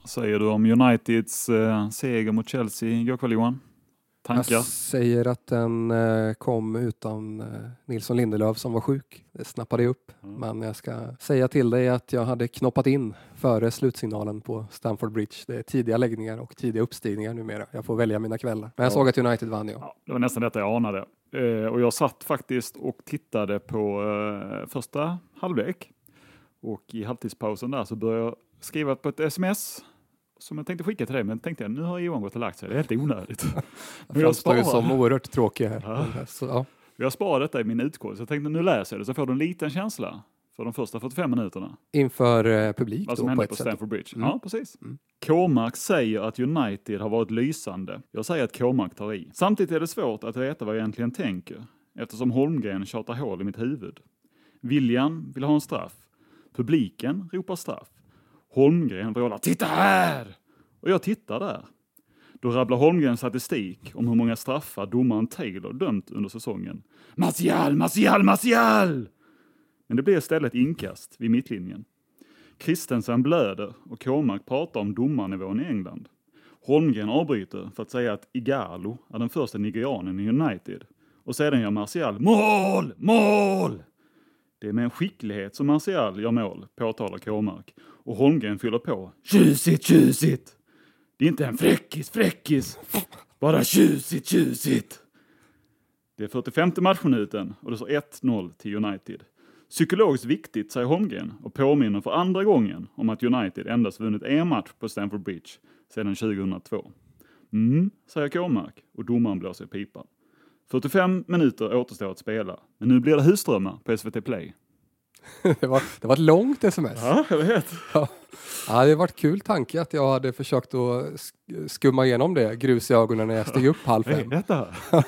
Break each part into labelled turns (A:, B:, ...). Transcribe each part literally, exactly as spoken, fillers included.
A: Säger du om Uniteds eh, seger mot Chelsea igår kväll, Johan? Tankar?
B: Jag säger att den eh, kom utan eh, Nilsson Lindelöf som var sjuk. Det snappade jag upp. Mm. Men jag ska säga till dig att jag hade knoppat in före slutsignalen på Stamford Bridge. Det är tidiga läggningar och tidiga uppstigningar numera. Jag får välja mina kvällar. Men jag ja. såg att United vann, ja.
A: ja. Det var nästan detta jag anade. Eh, och jag satt faktiskt och tittade på eh, första halvlek. Och i halvtidspausen där så började jag skriva på ett sms som jag tänkte skicka till dig, men tänkte jag, nu har Johan gått och lagt sig. Det är helt onödigt.
B: Men jag sparar ju som oerhört tråkig här. Ja. Så, ja.
A: Jag sparar detta i min utgång, så jag tänkte nu läser jag det så får du en liten känsla för de första fyrtiofem minuterna.
B: Inför eh, publik
A: vad som
B: då,
A: hände
B: på,
A: på
B: ett
A: Stamford
B: sätt.
A: Bridge.
B: Mm.
A: Ja, precis. Mm. K-Mark säger att United har varit lysande. Jag säger att K-Mark tar i. Samtidigt är det svårt att veta vad jag egentligen tänker, eftersom Holmgren tjatar hål i mitt huvud. William vill ha en straff. Publiken ropar straff. Holmgren vrålar, titta här! Och jag tittar där. Då rabblar Holmgren statistik om hur många straffar domaren Taylor dömt under säsongen. Martial, Martial, Martial! Men det blir istället inkast vid mittlinjen. Christensen blöder och K-Mark pratar om domarnivån i England. Holmgren avbryter för att säga att Igalo är den första nigerianen i United. Och sedan gör Martial mål, mål! Det är med en skicklighet som Martial gör mål, påtalar K-Mark. Och Holmgren fyller på. Tjusigt, tjusigt! Det är inte en fräckis, fräckis. Bara tjusigt, tjusigt. Det är fyrtiofemte matchminuten och det står ett noll till United. Psykologiskt viktigt, säger Holmgren och påminner för andra gången om att United endast vunnit en match på Stamford Bridge sedan tjugohundratvå. Mm, säger K-Mark och domaren blåser i pipan. fyrtiofem minuter återstår att spela, men nu blir det husdrömmar på S V T Play.
B: det, var, det var ett långt sms.
A: Ja, jag vet.
B: Ja. Ja, det var ett kul tanke att jag hade försökt att skumma igenom det, grus i ögonen när jag steg upp halv fem.
A: Detta.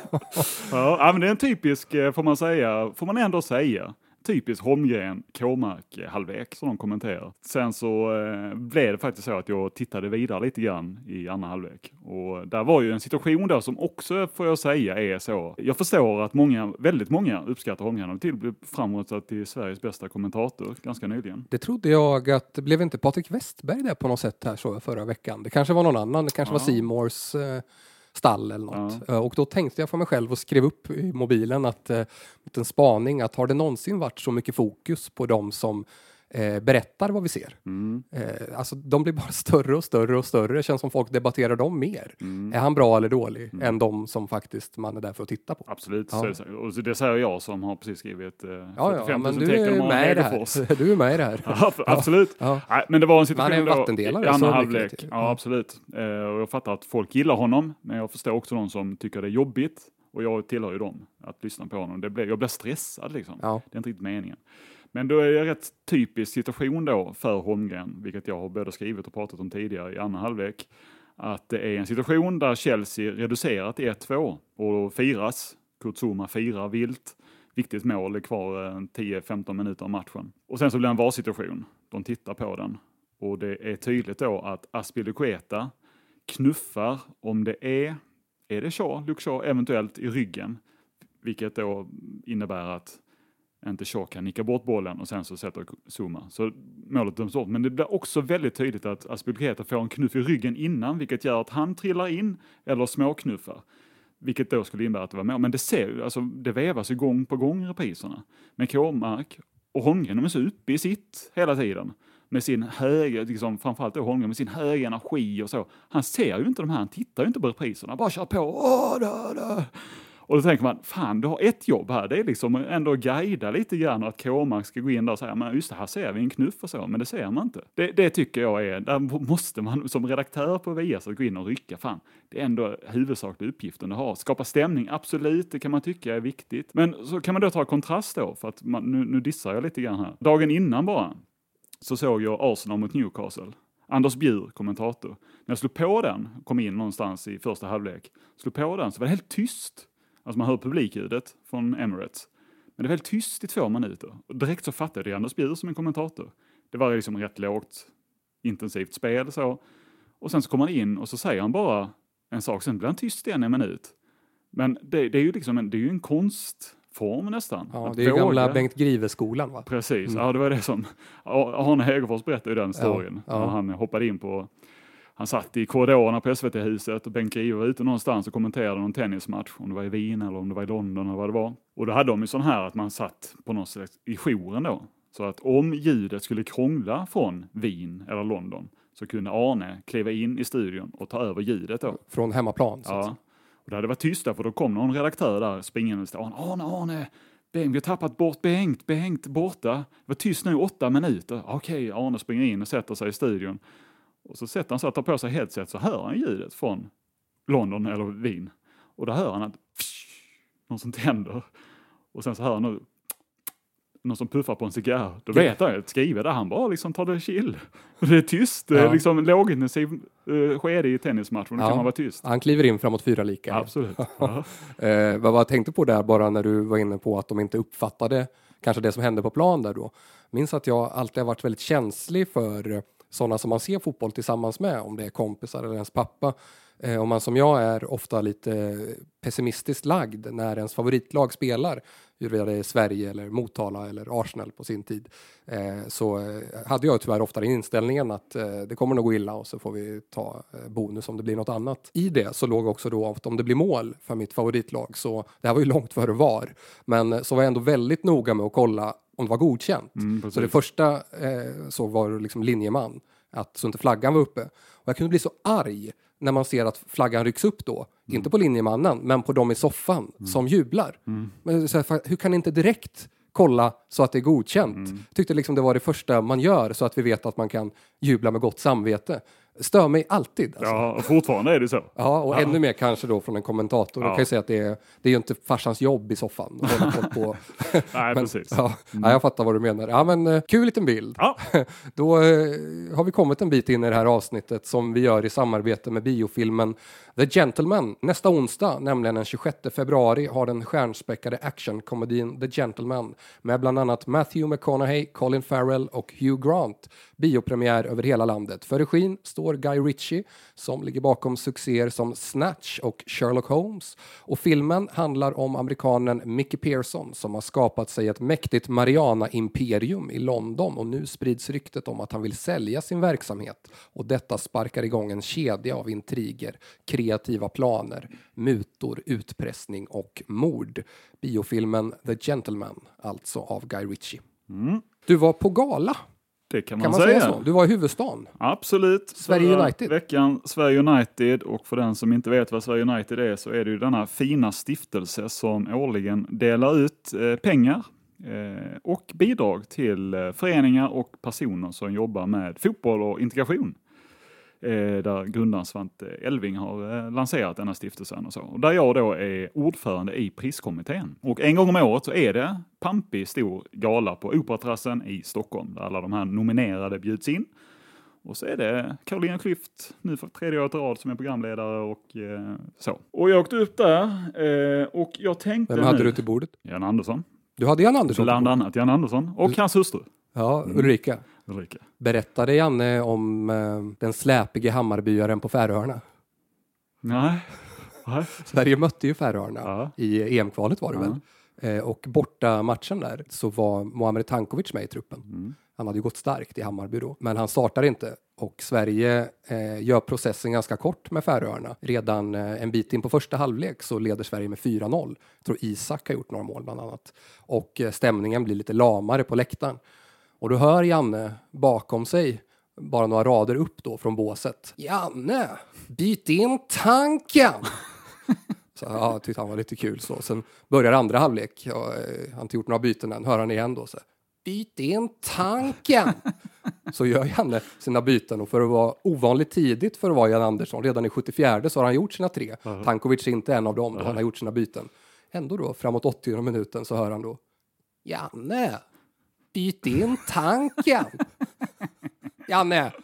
A: Ja, men det är en typisk, får man säga, får man ändå säga, typisk Holmgren, K-Mark halvlek som de kommenterar. Sen så eh, blev det faktiskt så att jag tittade vidare lite grann i andra halvlek. Och där var ju en situation där som också, får jag säga, är så. Jag förstår att många, väldigt många uppskattar Holmgren och till blev framröstat till Sveriges bästa kommentator ganska nyligen.
B: Det trodde jag att, det blev inte Patrik Westberg där på något sätt här så förra veckan. Det kanske var någon annan, det kanske ja. var C Moores eh, stall eller något. Ja. Och då tänkte jag för mig själv och skrev upp i mobilen att eh, en spaning att har det någonsin varit så mycket fokus på de som eh, berättar vad vi ser. Mm. Eh, alltså de blir bara större och större och större. Det känns som folk debatterar dem mer. Mm. Är han bra eller dålig mm. än de som faktiskt man är där för att titta på.
A: Absolut. Ja. Så, och det säger jag som har precis skrivit eh,
B: ja, ja, men du är med i det här. Du är med i det här.
A: Ja, absolut. Ja. Nej, men det var en situation
B: man är en vattendelare.
A: I andra halvlek. Ja, ja, absolut. Eh, och jag fattar att folk gillar honom, men jag förstår också de som tycker det är jobbigt. Och jag tillhör ju dem att lyssna på honom. Det blir, jag blir stressad liksom. Ja. Det är inte riktigt meningen. Men då är det en rätt typisk situation då för Holmgren, vilket jag har både skrivit och pratat om tidigare i andra halvlek, att det är en situation där Chelsea reducerat till ett två och firas. Kurt Zouma firar vilt. Viktigt mål är kvar tio femton minuter av matchen. Och sen så blir det en VAR-situation. De tittar på den. Och det är tydligt då att Azpilicueta knuffar om det är, är det Shaw, Luke Shaw, eventuellt i ryggen. Vilket då innebär att inte Shaw kan nicka bort bollen och sen så sätter Zouma. Så målet döms bort. Men det blir också väldigt tydligt att Azpilicueta får en knuff i ryggen innan, vilket gör att han trillar in eller småknuffar. Vilket då skulle innebära att det var mål. Men det ser alltså det vävas ju gång på gång i repriserna. Men K-Mark och Holmgren, de är så uppe i sitt hela tiden. Med sin höga, liksom, framförallt då Holmgren, med sin höga energi och så. Han ser ju inte de här, han tittar ju inte på repriserna. Bara kör på. Åh, da, da. Och då tänker man, fan du har ett jobb här. Det är liksom ändå att guida lite grann och att K-Mark ska gå in där och säga, men just det, här ser vi en knuff och så. Men det ser man inte. Det, det tycker jag är, där måste man som redaktör på Viasat gå in och rycka. Fan, det är ändå huvudsaklig uppgiften du har. Skapa stämning, absolut, det kan man tycka är viktigt. Men så kan man då ta kontrast då, för att man, nu, nu dissar jag lite grann här. Dagen innan bara, så såg jag Arsenal mot Newcastle. Anders Bjur, kommentator. När jag slog på den, kom in någonstans i första halvlek, slog på den så var det helt tyst. Alltså man hör publikljudet från Emirates. Men det var helt tyst i två minuter. Och direkt så fattade jag Anders Bjur som en kommentator. Det var liksom rätt lågt, intensivt spel så. Och sen så kommer han in och så säger han bara en sak. Sen blir han tyst igen en minut. Men det, det är ju liksom en, det är ju en konstform nästan.
B: Ja, det är ju gamla Bengt Grive-skolan, va?
A: Precis, mm. Ja det var det som Arne Hegerfors berättade i den storyn. Ja, ja. När han hoppade in på han satt i korridorerna på S V T-huset och Bengt Grive var ute någonstans och kommenterade någon tennismatch, om det var i Wien eller om det var i London eller vad det var. Och då hade de ju sån här att man satt på något sätt i jouren då. Så att om ljudet skulle krångla från Wien eller London så kunde Arne kliva in i studion och ta över ljudet då.
B: Från hemmaplan? Så
A: ja. Och det hade varit tyst där, för då kom någon redaktör där springande och sa Arne, Arne, Bengt, vi har tappat bort Bengt, Bengt borta. Det var tyst nu åtta minuter. Okej, Arne springer in och sätter sig i studion. Och så sätter han så att tar på sig headset, så hör han ljudet från London eller Wien. Och då hör han att psh, någon som tänder. Och sen så hör han nu någon som puffar på en cigarr. Då vet han att skriver där han bara liksom tar det chill. Det är tyst, ja. Det är liksom lågintensiv uh, skede i tennismatchen. Då ja. Kan man vara tyst.
B: Han kliver in framåt fyra lika.
A: Absolut. Ja.
B: eh, vad jag tänkte på där bara när du var inne på att de inte uppfattade kanske det som hände på plan där då. Minns att jag alltid har varit väldigt känslig för sådana som man ser fotboll tillsammans med, om det är kompisar eller ens pappa. Eh, om man som jag är ofta lite pessimistiskt lagd när ens favoritlag spelar, huruvida det är Sverige eller Motala eller Arsenal på sin tid, eh, så eh, hade jag tyvärr ofta den inställningen att eh, det kommer nog gå illa och så får vi ta eh, bonus om det blir något annat. I det så låg också då att om det blir mål för mitt favoritlag, så det här var ju långt före var, men så var jag ändå väldigt noga med att kolla om det var godkänt. Mm, så det första eh, så var det liksom linjeman, att så inte flaggan var uppe. Och jag kunde bli så arg när man ser att flaggan rycks upp då. Mm. Inte på linjemannen, men på dem i soffan mm. som jublar. Mm. Men så här, hur kan ni inte direkt kolla så att det är godkänt? Mm. Tyckte liksom det var det första man gör så att vi vet att man kan jubla med gott samvete. Stör mig alltid. Alltså.
A: Ja, och fortfarande är det så.
B: Ja, och ja. Ännu mer kanske då från en kommentator. Ja. Jag kan ju säga att det är, det är ju inte farsans jobb i soffan. På.
A: Nej, men, precis.
B: Ja, mm. ja, jag fattar vad du menar. Ja, men kul liten bild. Ja. Då eh, har vi kommit en bit in i det här avsnittet som vi gör i samarbete med biofilmen The Gentleman. Nästa onsdag, nämligen den tjugosjätte februari, har den stjärnspäckade actionkomedin The Gentleman med bland annat Matthew McConaughey, Colin Farrell och Hugh Grant. Biopremiär över hela landet. För regin står Guy Ritchie som ligger bakom succéer som Snatch och Sherlock Holmes. Och filmen handlar om amerikanen Mickey Pearson som har skapat sig ett mäktigt Mariana-imperium i London, och nu sprids ryktet om att han vill sälja sin verksamhet. Och detta sparkar igång en kedja av intriger, kreativa planer, mutor, utpressning och mord. Biofilmen The Gentleman, alltså av Guy Ritchie. Mm. Du var på gala.
A: Det kan man,
B: kan man
A: säga.
B: säga så? Du var i huvudstaden.
A: Absolut.
B: Sverige United.
A: Veckan Sverige United, och för den som inte vet vad Sverige United är så är det ju denna fina stiftelse som årligen delar ut eh, pengar eh, och bidrag till eh, föreningar och personer som jobbar med fotboll och integration. Eh, där grundaren Svante Elving har eh, lanserat denna stiftelsen och så. Och där jag då är ordförande i priskommittén. Och en gång om året så är det pampig stor gala på Operaterrassen i Stockholm, där alla de här nominerade bjuds in. Och så är det Carolina Klüft nu för tredje året i rad som är programledare och eh, så. Och jag åkte upp där eh, och jag tänkte...
B: Vem hade
A: nu,
B: du till bordet?
A: Jan Andersson.
B: Du hade Jan Andersson?
A: Bland annat Jan Andersson och du... hans hustru.
B: Ja, Ulrika. Mm.
A: Ulrika.
B: Berättade Janne om eh, den släpige Hammarbyaren på Färöarna?
A: Nej.
B: Sverige mötte ju Färöarna
A: ja.
B: i E M-kvalet var det
A: ja.
B: väl. Eh, och borta matchen där så var Mohamed Tankovic med i truppen.
A: Mm.
B: Han hade ju gått starkt i Hammarby då. Men han startar inte. Och Sverige eh, gör processen ganska kort med Färöarna. Redan eh, en bit in på första halvlek så leder Sverige med fyra noll. Jag tror Isak har gjort några mål bland annat. Och eh, stämningen blir lite lamare på läktaren. Och då hör Janne bakom sig, bara några rader upp då från båset. Janne, byt in tanken! Så ja, tyckte han var lite kul så. Sen börjar andra halvlek. Ja, han har inte gjort några byten än. Hör han igen då så. Byt in tanken! Så gör Janne sina byten, och för att vara ovanligt tidigt för att vara Jan Andersson, redan i sjuttiofjärde så har han gjort sina tre. Uh-huh. Tankovic är inte en av dem, uh-huh. Han har gjort sina byten. Ändå då, framåt åttio minuten så hör han då Janne, byt in tanken! Janne!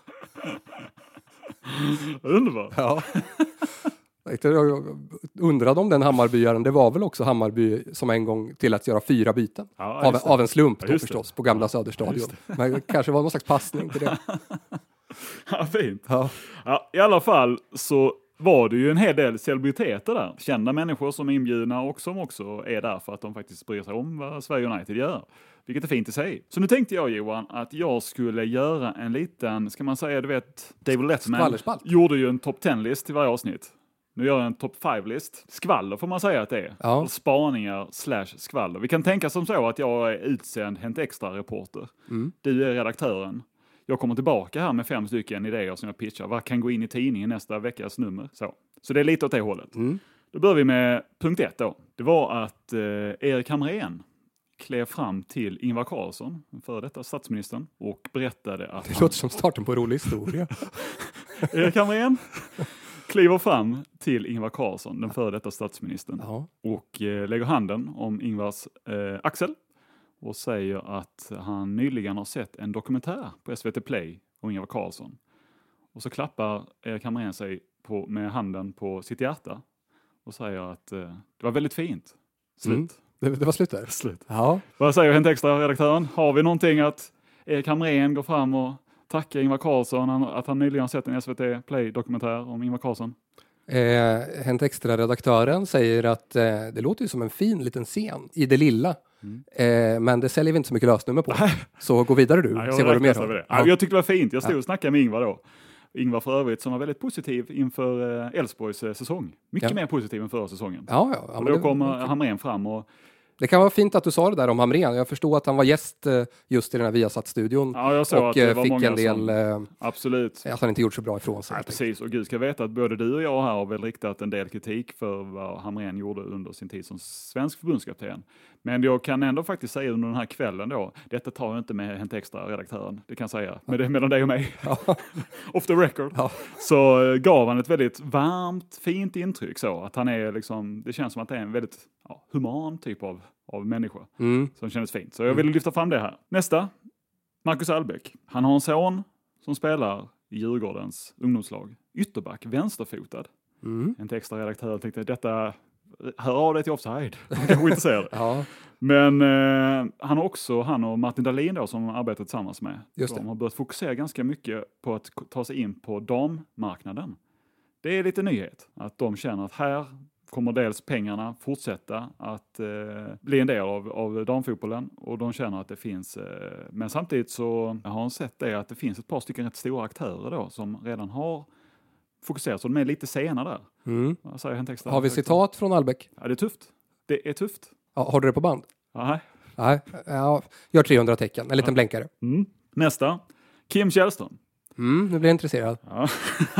A: Underbart!
B: Ja. Jag undrade om den Hammarbyaren, det var väl också Hammarby som en gång till att göra fyra byten. Ja, av, av en slump då ja, förstås, på gamla ja, Söderstadion. Men det kanske var någon slags passning till det.
A: Ja, fint. Ja. Ja, i alla fall så var det ju en hel del celebriteter där. Kända människor som är inbjudna och som också är där för att de faktiskt bryr sig om vad Sverige United gör. vilket är fint i sig. Så nu tänkte jag, Johan, att jag skulle göra en liten, ska man säga, du vet, David Letterman gjorde ju en topp tio-list till varje avsnitt. Nu gör jag en topp fem-list. Skvaller får man säga att det är. Ja. Spaningar slash skvaller. Vi kan tänka som så att jag är utsänd Hänt Extra-reporter. Mm. Du är redaktören. Jag kommer tillbaka här med fem stycken idéer som jag pitchar. Vad kan gå in i tidningen nästa veckas nummer? Så, så det är lite åt det hållet. Mm. Då börjar vi med punkt ett då. Det var att eh, Erik Hamrén klev fram till Ingvar Carlsson, före detta statsministern, och berättade att...
B: Det han... låter som starten på en rolig historia.
A: Erik Hamrén kliver fram till Ingvar Carlsson, den före detta statsministern, ja. och eh, lägger handen om Ingvars eh, axel och säger att han nyligen har sett en dokumentär på S V T Play om Ingvar Carlsson. Och så klappar Erik Hamrén sig på, med handen på sitt hjärta och säger att eh, det var väldigt fint. Slut.
B: Mm. Det, det var slut där?
A: Slut.
B: Ja.
A: Vad säger Hänt Extra-redaktören? Har vi någonting att Erik Hamrén går fram och tackar Ingvar Carlsson att han nyligen har sett en S V T Play-dokumentär om Ingvar Carlsson?
B: Eh, Hänt Extra-redaktören säger att eh, det låter ju som en fin liten scen i det lilla. Mm. Eh, men det säljer vi inte så mycket lösnummer på. Så gå vidare du,
A: ja,
B: se vad du mer har.
A: Ja. Jag tyckte det var fint. Jag stod och snackade med Ingvar då. Ingvar för övrigt som var väldigt positiv inför Elfsborgs eh, säsong. Mycket ja. mer positiv än förra säsongen. Ja, ja, ja, och då det, kommer Hamrén fram och...
B: Det kan vara fint att du sa det där om Hamrén. Jag förstod att han var gäst just i den här Viasat-studion.
A: Ja, jag såg
B: och
A: att det var
B: fick
A: många
B: en del...
A: Som, absolut.
B: Att han inte gjort så bra ifrån sig.
A: Nej, precis. Och Gud ska veta att både du och jag här har väl riktat en del kritik för vad Hamrén gjorde under sin tid som svensk förbundskapten. Men jag kan ändå faktiskt säga under den här kvällen då, detta tar jag inte med Hänt Extra-redaktören, det kan jag säga, men det är mellan dig och mig. Ja. Off the record. Ja. Så gav han ett väldigt varmt, fint intryck så, att han är liksom, det känns som att det är en väldigt ja, human typ av, av människa mm. som känns fint. Så jag vill lyfta fram det här. Nästa, Marcus Albeck. Han har en son som spelar i Djurgårdens ungdomslag. Ytterback, vänsterfotad. Mm. Hänt Extra-redaktör tänkte detta... Hör av dig till Offside. Man kanske inte ser det. Ja. Men eh, han har också, han och Martin Dahlin då, som arbetat tillsammans med. Just det. De har börjat fokusera ganska mycket på att ta sig in på dammarknaden. Det är lite nyhet. Att de känner att här kommer dels pengarna fortsätta att eh, bli en del av, av damfotbollen. Och de känner att det finns... Eh, men samtidigt så har han sett det att det finns ett par stycken rätt stora aktörer då som redan har fokuserat, så de är lite senare där. Mm. Texten,
B: har vi citat från Albeck?
A: Ja, det är tufft. Det är tufft.
B: Ja, har du det på band?
A: Nej.
B: Nej, ja, gör trehundra tecken. En liten ja. blänkare.
A: Mm. Nästa. Kim Källström.
B: Mm, nu blir jag intresserad. Ja.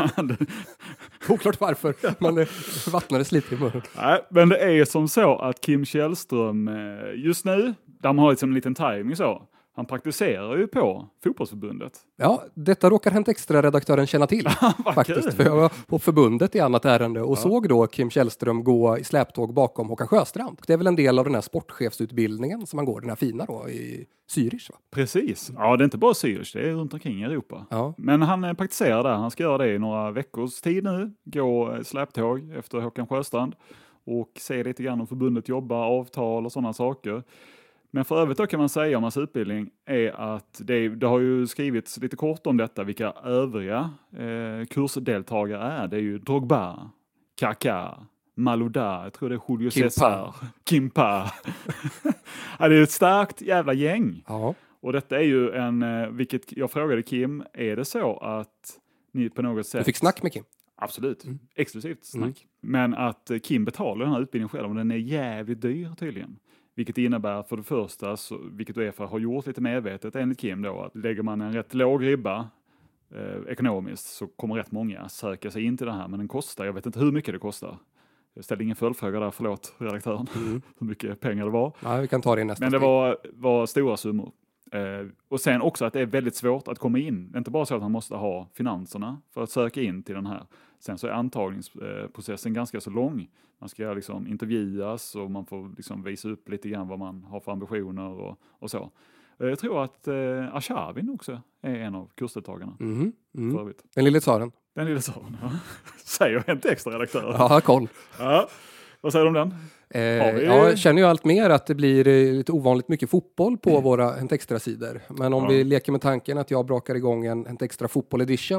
B: Oklart varför, men det vattnades lite i munnen.
A: Nej, men det är som så att Kim Källström just nu, de har liksom en liten timing så. Han praktiserar ju på fotbollsförbundet.
B: Ja, detta råkar Hänt Extra-redaktören känna till. faktiskt. För jag var på förbundet i annat ärende och ja. såg då Kim Källström gå i släptåg bakom Håkan Sjöstrand. Det är väl en del av den här sportchefsutbildningen som man går, den här fina då i Zürich, va?
A: Precis. Ja, det är inte bara Zürich, det är runt omkring i Europa. Ja. Men han praktiserar där, han ska göra det i några veckors tid nu. Gå släptåg efter Håkan Sjöstrand och se lite grann om förbundet jobbar, avtal och sådana saker. Men för övrigt då kan man säga om hans utbildning är att det, det har ju skrivits lite kort om detta, vilka övriga eh, kursdeltagare är. Det är ju Drogba, Kaká, Malouda, jag tror det är Julio César, Kimpa. Ja, det är ett starkt jävla gäng. Ja. Och detta är ju en, vilket jag frågade Kim, är det så att ni på något sätt...
B: Du fick snack med Kim?
A: Absolut, mm. exklusivt snack. Mm. Men att Kim betalar den här utbildningen själv och den är jävligt dyr tydligen. Vilket innebär för det första, så, vilket UEFA har gjort lite medvetet enligt Kim då, att lägger man en rätt låg ribba eh, ekonomiskt så kommer rätt många söka sig in till det här. Men den kostar, jag vet inte hur mycket det kostar. Jag ställde ingen följdfråga där, förlåt redaktören, mm. hur mycket pengar det var.
B: Ja, vi kan ta det nästa
A: Men det var, var stora summor. Eh, och sen också att det är väldigt svårt att komma in. Det är inte bara så att man måste ha finanserna för att söka in till den här. Sen så är antagningsprocessen ganska så lång. Man ska liksom intervjuas och man får liksom visa upp lite grann vad man har för ambitioner och, och så. Jag tror att eh, Arshavin också är en av kursdeltagarna. Mm. Mm.
B: Den lille tsaren.
A: Den lille tsaren, ja. Säger Hänt Extra-redaktör.
B: Ja, koll.
A: Ja. Vad säger du om den?
B: Eh, vi... ja, jag känner ju allt mer att det blir lite ovanligt mycket fotboll på mm. våra Hänt Extra-sidor. Men om ja. vi leker med tanken att jag brakar igång en Hänt Extra fotboll edition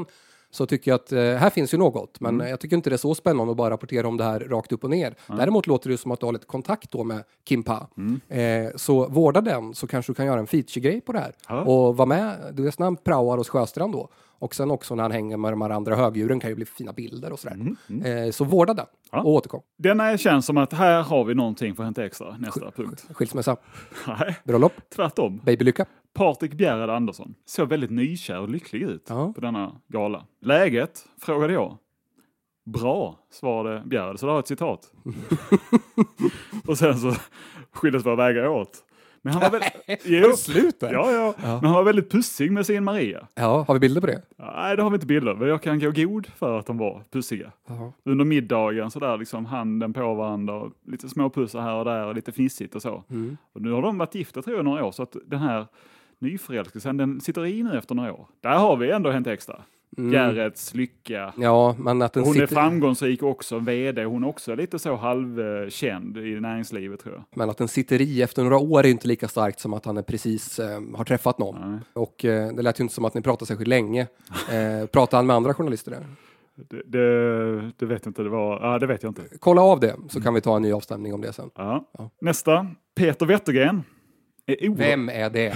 B: så tycker jag att eh, här finns ju något. Men
A: Mm.
B: jag tycker inte det är så spännande att bara rapportera om det här rakt upp och ner.
A: Mm.
B: Däremot låter det som att du har lite kontakt då med Kimpa.
A: Mm.
B: Eh, så vårda den, så kanske du kan göra en feature-grej på det här.
A: Ja.
B: Och vara med, du vet när han praoar hos Sjöstrand då. Och sen också när han hänger med de här andra högdjuren kan ju bli fina bilder och sådär.
A: Mm. Mm.
B: Eh, så vårda den
A: Ja.
B: och återkom.
A: Denna känns som att här har vi någonting för Hänt Extra, nästa punkt.
B: Skilsmässa,
A: Nej,
B: bröllop,
A: tvärtom.
B: babylycka.
A: Patrik Bjerred Andersson såg väldigt nykär och lycklig ut
B: Ja.
A: på denna gala. Läget, frågade jag. Bra, svarade Bjerred. Så det har ett citat. Och sen så skildes våra vägar åt. Men han var väl... jo,
B: Slut där.
A: ja, ja,
B: Ja.
A: Men han var väldigt pussig med sin Maria.
B: Ja, har vi bilder på det?
A: Nej, det har vi inte bilder. Men jag kan gå god för att de var pussiga.
B: Ja.
A: Under middagen så där liksom handen på varandra. Och lite små pussar här och där och lite fnissigt och så.
B: Mm.
A: Och nu har de varit gifta tror jag några år. Så att den här nyförälskelsen, den sitter i nu efter några år. Där har vi ändå Hänt Extra.
B: Mm.
A: Gerrits lycka.
B: Ja, men att den
A: Hon
B: sitter...
A: är framgångsrik också, vd. Hon är också lite så halvkänd i näringslivet tror jag.
B: Men att den sitter i efter några år är inte lika starkt som att han är precis eh, har träffat någon.
A: Nej.
B: Och eh, det lät ju inte som att ni pratade särskilt länge. Eh, pratade han med andra journalister där?
A: Det, det, det vet jag inte, det var, ja, det vet jag inte.
B: Kolla av det, så kan vi ta en ny avstämning om det sen.
A: Ja.
B: Ja.
A: Nästa, Peter Wettergren. Är oerhört...
B: Vem är det?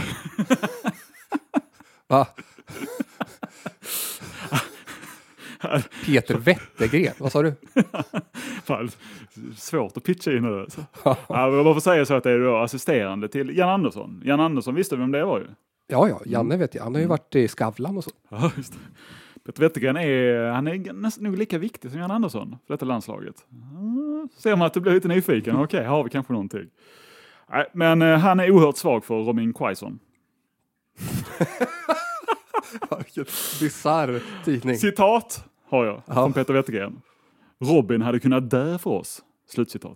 B: Va? Peter Wettergren, vad sa du?
A: Fan, svårt att pitcha in nu. Ja, men man får säga så att det är då assisterande till Jan Andersson. Jan Andersson visste vem det var ju.
B: Ja, ja, Janne vet jag. Han har ju varit i Skavlan och så.
A: Ja, just det. Peter Wettergren är, han är nästan nog lika viktig som Jan Andersson för detta landslaget. Mm, ser man att du blir lite nyfiken. Okej, okay, har vi kanske någonting. Nej, men eh, han är oerhört svag för Robin Quaison.
B: Vilken bizarr tidning.
A: Citat har jag
B: Ja.
A: från Peter Wettergren. Robin hade kunnat dö för oss. Slutcitat.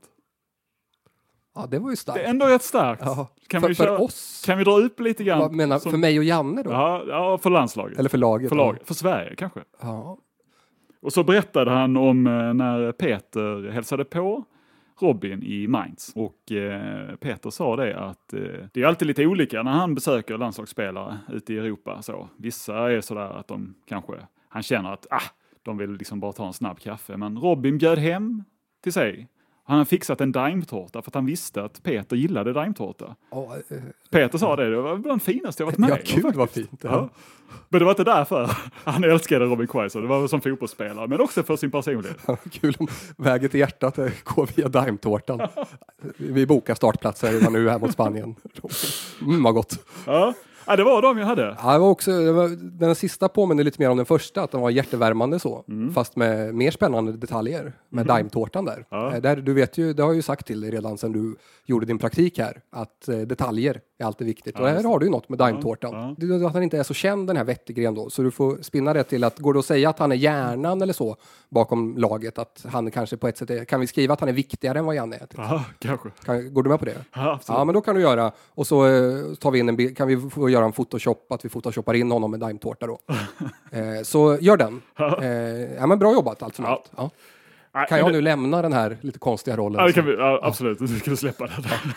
B: Ja, det var ju starkt.
A: Det är ändå rätt starkt.
B: Ja.
A: Kan,
B: för,
A: vi
B: för
A: köra,
B: oss?
A: kan vi dra upp lite grann?
B: Vad menar,
A: som,
B: för mig och Janne då?
A: ja, ja, för landslaget.
B: Eller för laget?
A: för, laget. för Sverige kanske.
B: Ja.
A: Och så berättade han om eh, när Peter hälsade på Robin i Mainz. Och eh, Peter sa det att eh, det är alltid lite olika när han besöker landslagsspelare ute i Europa. Så. Vissa är sådär att de kanske, han känner att ah, de vill liksom bara ta en snabb kaffe. Men Robin bjöd hem till sig. Han har fixat en daimtårta för att han visste att Peter gillade daimtårta.
B: Oh, eh,
A: Peter sa det, det var bland det finaste jag varit med
B: ja,
A: om,
B: kul,
A: faktiskt.
B: vad fint. Ja.
A: Ja. Men det var inte därför han älskade Robin Quaison. Det var väl som fotbollsspelare, men också för sin personlighet.
B: Kul om vägen till hjärtat går via daimtårtan. Vi bokar startplatser redan nu här mot Spanien. Mm, vad gott.
A: Ja. Ja, det var de jag hade.
B: Ja, det var också, det var, den sista påminner lite mer om den första, att den var hjärtevärmande så.
A: Mm.
B: Fast med mer spännande detaljer. Med
A: Mm.
B: daimtårtan där.
A: Ja.
B: Eh, där. Du vet ju, det har jag ju sagt till dig redan sedan du gjorde din praktik här. Att eh, detaljer är alltid viktigt.
A: Ja,
B: och här
A: just det.
B: har du ju något med daimtårtan.
A: Ja, ja.
B: Du, att han inte är så känd den här Wettergren då. Så du får spinna det till att, går det att säga att han är hjärnan eller så bakom laget? Att han kanske på ett sätt är, kan vi skriva att han är viktigare än vad Janne är? Typ?
A: Ja, kanske.
B: Kan, går du med på det?
A: Ja, absolut.
B: Ja, men då kan du göra. Och så eh, tar vi in en bild, kan vi få göra en photoshop, att vi photoshoppar in honom med daimtårta då. eh, så gör den.
A: Ja.
B: Eh, ja, men bra jobbat allt som
A: Ja.
B: allt. Ja.
A: Nej,
B: Kan jag
A: men
B: nu lämna den här lite konstiga rollen?
A: Ja, det kan vi, ja, absolut. Du kan släppa det.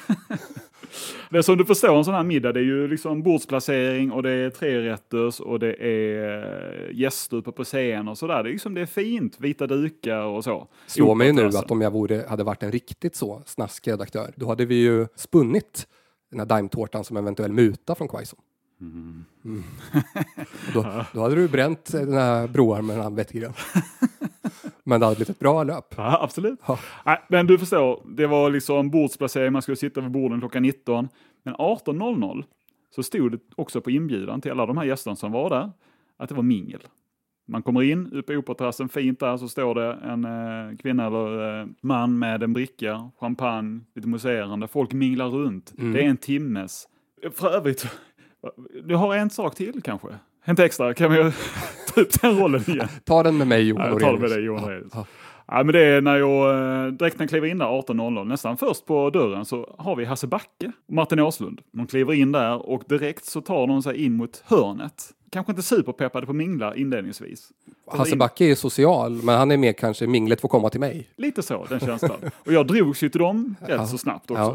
A: Det är som du förstår, en sån här middag, det är ju liksom bordsplacering och det är trerätters och det är gäster uppe på scen och sådär. Det är liksom, det är fint, vita dukar och så.
B: Slår mig ju nu
A: Operaklassen.
B: att om jag vore, hade varit en riktigt så snaskig redaktör, då hade vi ju spunnit den här daimtårtan som eventuell muta från Quaison.
A: Mm.
B: Mm. Och då, då hade du bränt den här broarmen av Wettergren. Men det hade blivit ett bra löp.
A: Ja, absolut.
B: Ja.
A: Nej, men du förstår, det var liksom bordsplacering, man skulle sitta vid borden klockan nitton. Men arton noll noll så stod det också på inbjudan till alla de här gästerna som var där att det var mingel. Man kommer in, uppe i operaterrassen, fint där, så står det en eh, kvinna eller eh, man med en bricka, champagne, lite museerande. Folk minglar runt.
B: Mm.
A: Det är en timmes. För övrigt, du har en sak till kanske? Hänt Extra, kan vi ta upp den rollen igen?
B: Ta den med mig, Johan.
A: Ja, jag tar det med dig, Johan.
B: Ja,
A: Ja,
B: ja.
A: ja, men det är när jag, direkt när jag kliver in där arton noll noll, nästan först på dörren så har vi Hasse Backe och Martin Åslund. De kliver in där och direkt så tar de sig in mot hörnet. Kanske inte superpeppade på mingla inledningsvis.
B: Hasse Backe är social, men han är mer kanske minglet får komma till mig.
A: Lite så, den känslan. Och jag drogs ju till dem rätt
B: Ja.
A: så snabbt också.
B: Ja.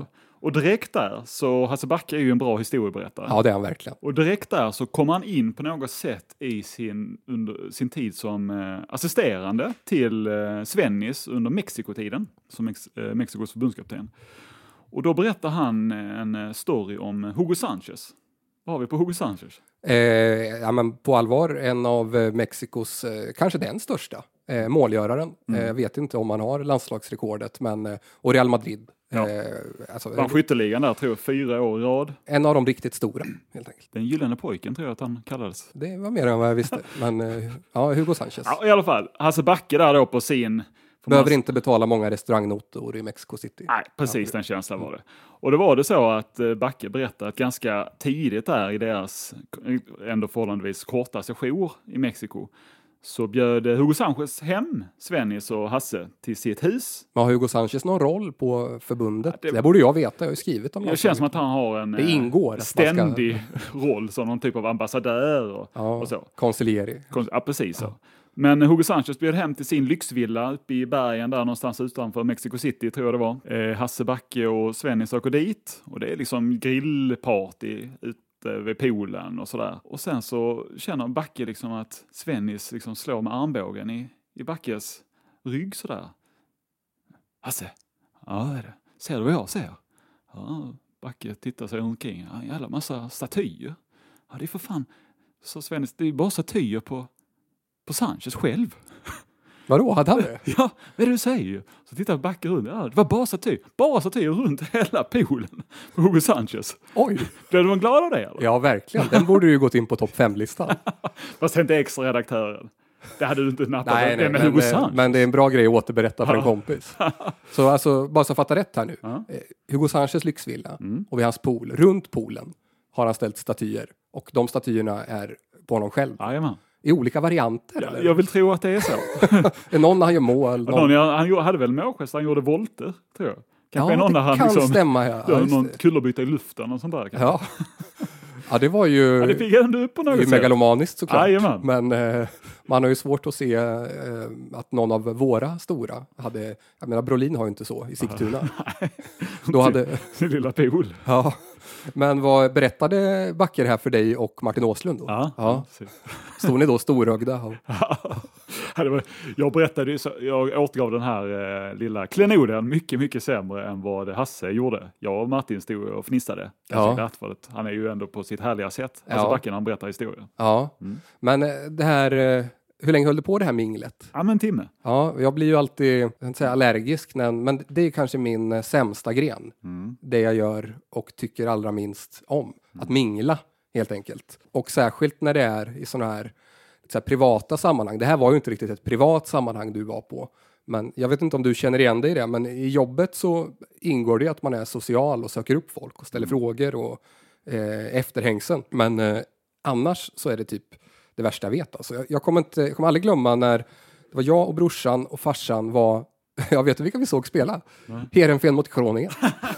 A: Och direkt där, så Hasse Backe är ju en bra historieberättare.
B: Ja, det är han verkligen.
A: Och direkt där så kommer han in på något sätt i sin, under sin tid som eh, assisterande till eh, Svennis under Mexikotiden, som ex, eh, Mexikos förbundskapten. Och då berättar han en story om Hugo Sanchez. Vad har vi på Hugo Sanchez?
B: Eh, ja, men på allvar, en av eh, Mexikos, eh, kanske den största, eh, målgöraren. Jag mm. eh, vet inte om han har landslagsrekordet, men eh, och Real Madrid.
A: Ja.
B: Eh, alltså,
A: Vann skytteligan där, tror jag, fyra år i rad.
B: En av de riktigt stora, helt enkelt.
A: Den gyllene pojken, tror jag att han kallades.
B: Det var mer än vad jag visste, men eh, ja, Hugo Sanchez.
A: Ja, i alla fall, Hasse Backe där då på sin...
B: Behöver inte betala många restaurangnotor i Mexico City.
A: Nej, precis, den känslan var det. Och då var det så att Backe berättade att ganska tidigt där i deras ändå förhållandevis korta sejour i Mexiko så bjöd Hugo Sanchez hem Svennis och Hasse till sitt hus.
B: Men har Hugo Sanchez någon roll på förbundet? Ja, det, det borde jag veta, jag har ju skrivit om det.
A: Det känns som att han har en
B: det ingår,
A: ständig ska... roll som någon typ av ambassadör och,
B: ja,
A: och så.
B: Consiglieri.
A: Ja, precis så. Ja. Men Hugo Sanchez bjöd hem till sin lyxvilla uppe i bergen där någonstans utanför Mexico City, tror jag det var. Eh, Hasse Backe och Svennis åker dit och det är liksom grillparty ute vid poolen och sådär. Och sen så känner Backe liksom att Svennis liksom slår med armbågen i, i Backes rygg sådär. Hasse, ja är det. Ser du vad jag ser? Ja, Backe tittar sig omkring. Ja, en jävla massa statyer. Ja, det är för fan. Så Svennis, det är bara statyer på På Sanchez själv.
B: Vadå, hade han det?
A: Ja, vad är det du säger? Så tittar Backe runt. Ja, det var bara statyer. Bara statyer runt hela poolen på Hugo Sanchez.
B: Oj.
A: Blev du glad av det eller?
B: Ja, verkligen. Den borde ju gått in på topp fem-listan.
A: Fast inte extra redaktören. Det hade du inte nappat.
B: Nej, nej,
A: med
B: men,
A: Hugo Sanchez.
B: Men det är en bra grej att återberätta för en kompis. Så alltså, bara så att fatta rätt här nu.
A: Ja.
B: Hugo Sanchez lyxvilla
A: mm.
B: och vid hans pool, runt poolen, har han ställt statyer. Och de statyerna är på honom själv.
A: Jajamän.
B: I olika varianter?
A: Ja,
B: eller?
A: jag vill tro att det är så.
B: Är någon när han gör mål?
A: Någon... Någon, han hade väl målgest, han gjorde volter, tror jag. Kanske
B: ja,
A: någon
B: det
A: han
B: kan
A: liksom,
B: stämma. Ja.
A: Ja, någon kullerbytta i luften och sånt där.
B: Ja. Ja, det var ju...
A: Ja, det fick ändå upp på något sätt.
B: Megalomaniskt såklart.
A: Jajamän.
B: Men eh, man har ju svårt att se eh, att någon av våra stora hade... Jag menar, Brolin har ju inte så i Sigtuna.
A: Nej.
B: Då hade...
A: Sin lilla pool.
B: Ja. Men vad berättade Backer här för dig och Martin Åslund då?
A: Ja.
B: ja. Stod ni då storögda? Och...
A: Ja, det var, jag berättade ju, så, jag återgav den här eh, lilla klenoden mycket, mycket sämre än vad Hasse gjorde. Jag och Martin stod och fnissade.
B: Ja.
A: Han är ju ändå på sitt härliga sätt.
B: Ja.
A: Alltså Backen, han berättar historien.
B: Ja,
A: mm.
B: men det här... Hur länge höll du på det här minglet?
A: Ja, men en timme.
B: Ja, jag blir ju alltid jag inte säga allergisk, men, men det är kanske min sämsta gren.
A: Mm.
B: Det jag gör och tycker allra minst om. Mm. Att mingla, helt enkelt. Och särskilt när det är i sådana här, så här privata sammanhang. Det här var ju inte riktigt ett privat sammanhang du var på. Men jag vet inte om du känner igen dig i det. Men i jobbet så ingår det att man är social och söker upp folk och ställer mm. frågor och eh, efterhängsen. Men eh, annars så är det typ det värsta jag vet. Alltså, jag, jag, kommer inte, jag kommer aldrig glömma när det var jag och brorsan och farsan var... Jag vet vilka vi såg spela. Mm. Heerenveen mot Groningen.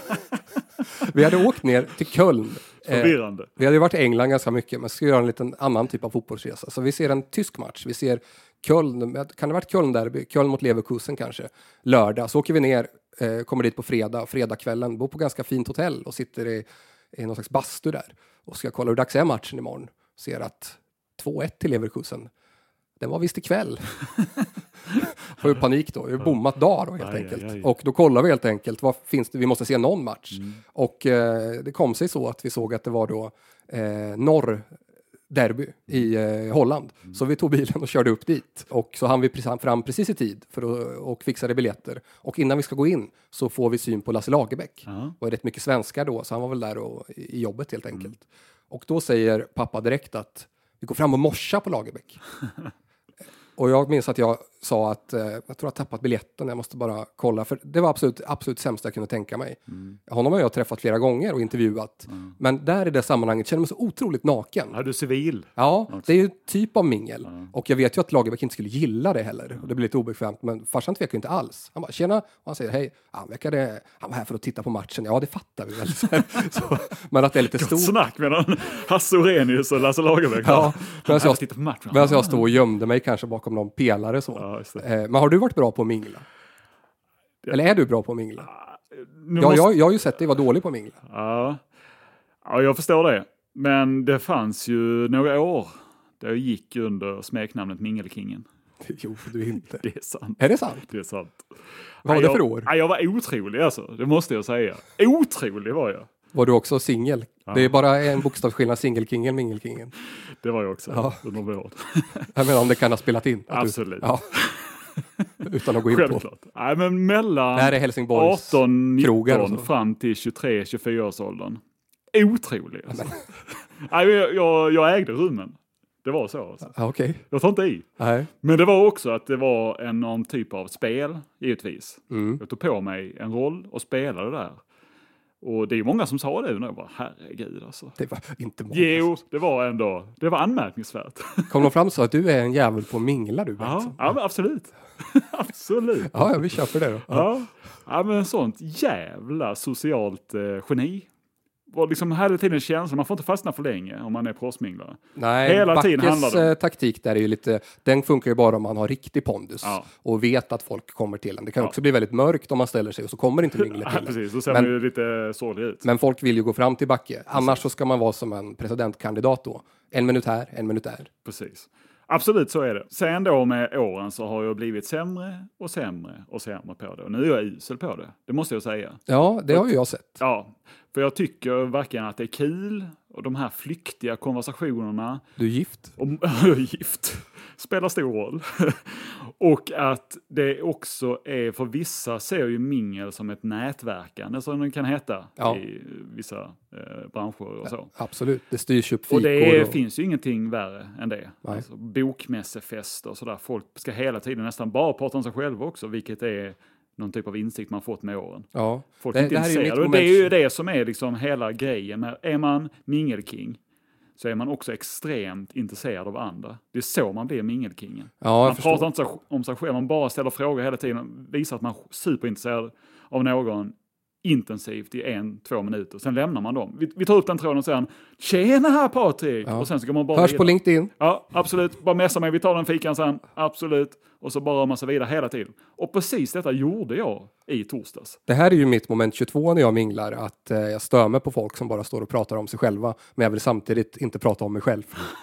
B: Vi hade åkt ner till Köln.
A: Förvirrande.
B: Eh, vi hade varit i England ganska mycket, men ska göra en liten annan typ av fotbollsresa. Så vi ser en tysk match. Vi ser Köln, kan det ha varit Köln där? Köln mot Leverkusen kanske. Lördag. Så åker vi ner, eh, kommer dit på fredag. Fredagskvällen, bor på ganska fint hotell och sitter i, i någon slags bastu där. Och ska kolla hur dags är matchen imorgon. Ser att två ett till Leverkusen. Den var visst ikväll. Får ju panik då. Vi har bommat dag då helt aj, enkelt. Aj, aj. Och då kollar vi helt enkelt. Vad finns det? Vi måste se någon match. Mm. Och eh, det kom sig så att vi såg att det var då eh, norr derby i eh, Holland. Mm. Så vi tog bilen och körde upp dit. Och så hann vi precis, fram precis i tid för att, och fixade biljetter. Och innan vi ska gå in så får vi syn på Lasse Lagerbäck. Uh-huh. Och är rätt mycket svenskar då. Så han var väl där och, i jobbet helt enkelt. Mm. Och då säger pappa direkt att vi går fram och morsar på Lagerbäck. Och jag minns att jag sa att eh, jag tror jag har tappat biljetten, jag måste bara kolla. För det var absolut, absolut sämsta jag kunde tänka mig. Mm. Honom har jag träffat flera gånger och intervjuat. Mm. Men där i det sammanhanget känner jag mig så otroligt naken.
A: Är du civil?
B: Ja, också. Det är ju typ av mingel. Mm. Och jag vet ju att Lagerbäck inte skulle gilla det heller. Mm. Och det blir lite obekvämt, men farsan tvekar inte alls. Han bara, tjena, och han säger, hej, han, verkade, han var här för att titta på matchen. Ja, det fattar vi väl. så, men att det är lite stort.
A: Snack mellan Hasse Orenius och Lasse Lagerbäck.
B: Ja, men jag,
A: titta på matchen.
B: Men jag stod och gömde mig kanske bakom någon pelare så. Ja, men har du varit bra på att mingla? Det... Eller är du bra på att mingla? ja, måste... jag, jag har ju sett dig vara dålig på mingla.
A: Ja. ja, jag förstår det. Men det fanns ju några år där jag gick under smeknamnet Mingelkingen.
B: Jo, du inte.
A: Det är sant.
B: Är det sant?
A: Det är sant.
B: Vad var
A: ja,
B: det för år?
A: Ja, jag var otrolig alltså, det måste jag säga. Otrolig var jag.
B: Var du också singel? Ja. Det är bara en bokstavsskillnad, singelkingen, mingelkingen.
A: Det var jag också,
B: ja.
A: under några år.
B: Jag menar om det kan ha spelat in.
A: Absolut.
B: Du, ja. Utan att gå in
A: Självklart.
B: på.
A: Nej, men mellan
B: det här är Helsingborgs
A: arton nitton fram till tjugotre tjugofyra års åldern. Otrolig alltså. Nej, jag, jag, jag ägde rummen. Det var så alltså.
B: Ja, okay.
A: Jag tar inte i.
B: Nej.
A: Men det var också att det var en någon typ av spel, givetvis.
B: Mm.
A: Jag tog på mig en roll och spelade där. Och det är ju många som sa det och jag bara, herregud alltså.
B: Det var inte många.
A: Jo, det var ändå, det var anmärkningsvärt.
B: Kom de fram så att du är en jävel på att mingla du?
A: Ja, ja men absolut. absolut.
B: Ja, vi köper det då.
A: Ja, ja, ja men sånt jävla socialt eh, geni. Var liksom hela tiden känslan, man får inte fastna för länge om man är proffsminglare.
B: Nej,
A: hela
B: Backes
A: tiden handlar det om...
B: taktik där är ju lite, den funkar ju bara om man har riktig pondus
A: ja.
B: och vet att folk kommer till en. Det kan
A: ja.
B: också bli väldigt mörkt om man ställer sig och så kommer inte minglet till
A: ja, precis, då ser
B: men,
A: man ju lite sorglig ut.
B: Men folk vill ju gå fram till Backe. Annars så ska man vara som en presidentkandidat då. En minut här, en minut där.
A: Precis. Absolut så är det. Sen då med åren så har jag blivit sämre och sämre och sämre på det. Och nu är jag usel på det. Det måste jag säga.
B: Ja, det har ju jag sett.
A: Ja, för jag tycker varken att det är kul och de här flyktiga konversationerna.
B: Du är gift?
A: Om, jag är gift. Spelar stor roll. Och att det också är, för vissa ser ju mingel som ett nätverkande som det kan heta ja. i vissa eh, branscher och så. Ja,
B: absolut, det styrs upp fikor.
A: Och det är,
B: och...
A: finns ju ingenting värre än det. Alltså, bokmässefester och sådär. Folk ska hela tiden nästan bara prata om sig själva också, vilket är någon typ av insikt man fått med åren.
B: Ja.
A: Folk det, är inte det, här är och det är ju det som är liksom hela grejen. Med, är man mingelking så är man också extremt intresserad av andra. Det är så man blir mingelkingen.
B: Ja,
A: man pratar inte om sig själv, man bara ställer frågor hela tiden. Visar att man är superintresserad av någon intensivt i en, två minuter. Sen lämnar man dem. Vi, vi tar upp den tråden och säger tjena här Patrik! Ja. Och sen så kan man bara
B: hörs vidare. På LinkedIn.
A: Ja, absolut. Bara messa mig, vi tar den fikan sen. Absolut. Och så bara rör man sig vidare hela tiden. Och precis detta gjorde jag i torsdags.
B: Det här är ju mitt moment tjugotvå när jag minglar. Att eh, jag stör mig på folk som bara står och pratar om sig själva. Men jag vill samtidigt inte prata om mig själv.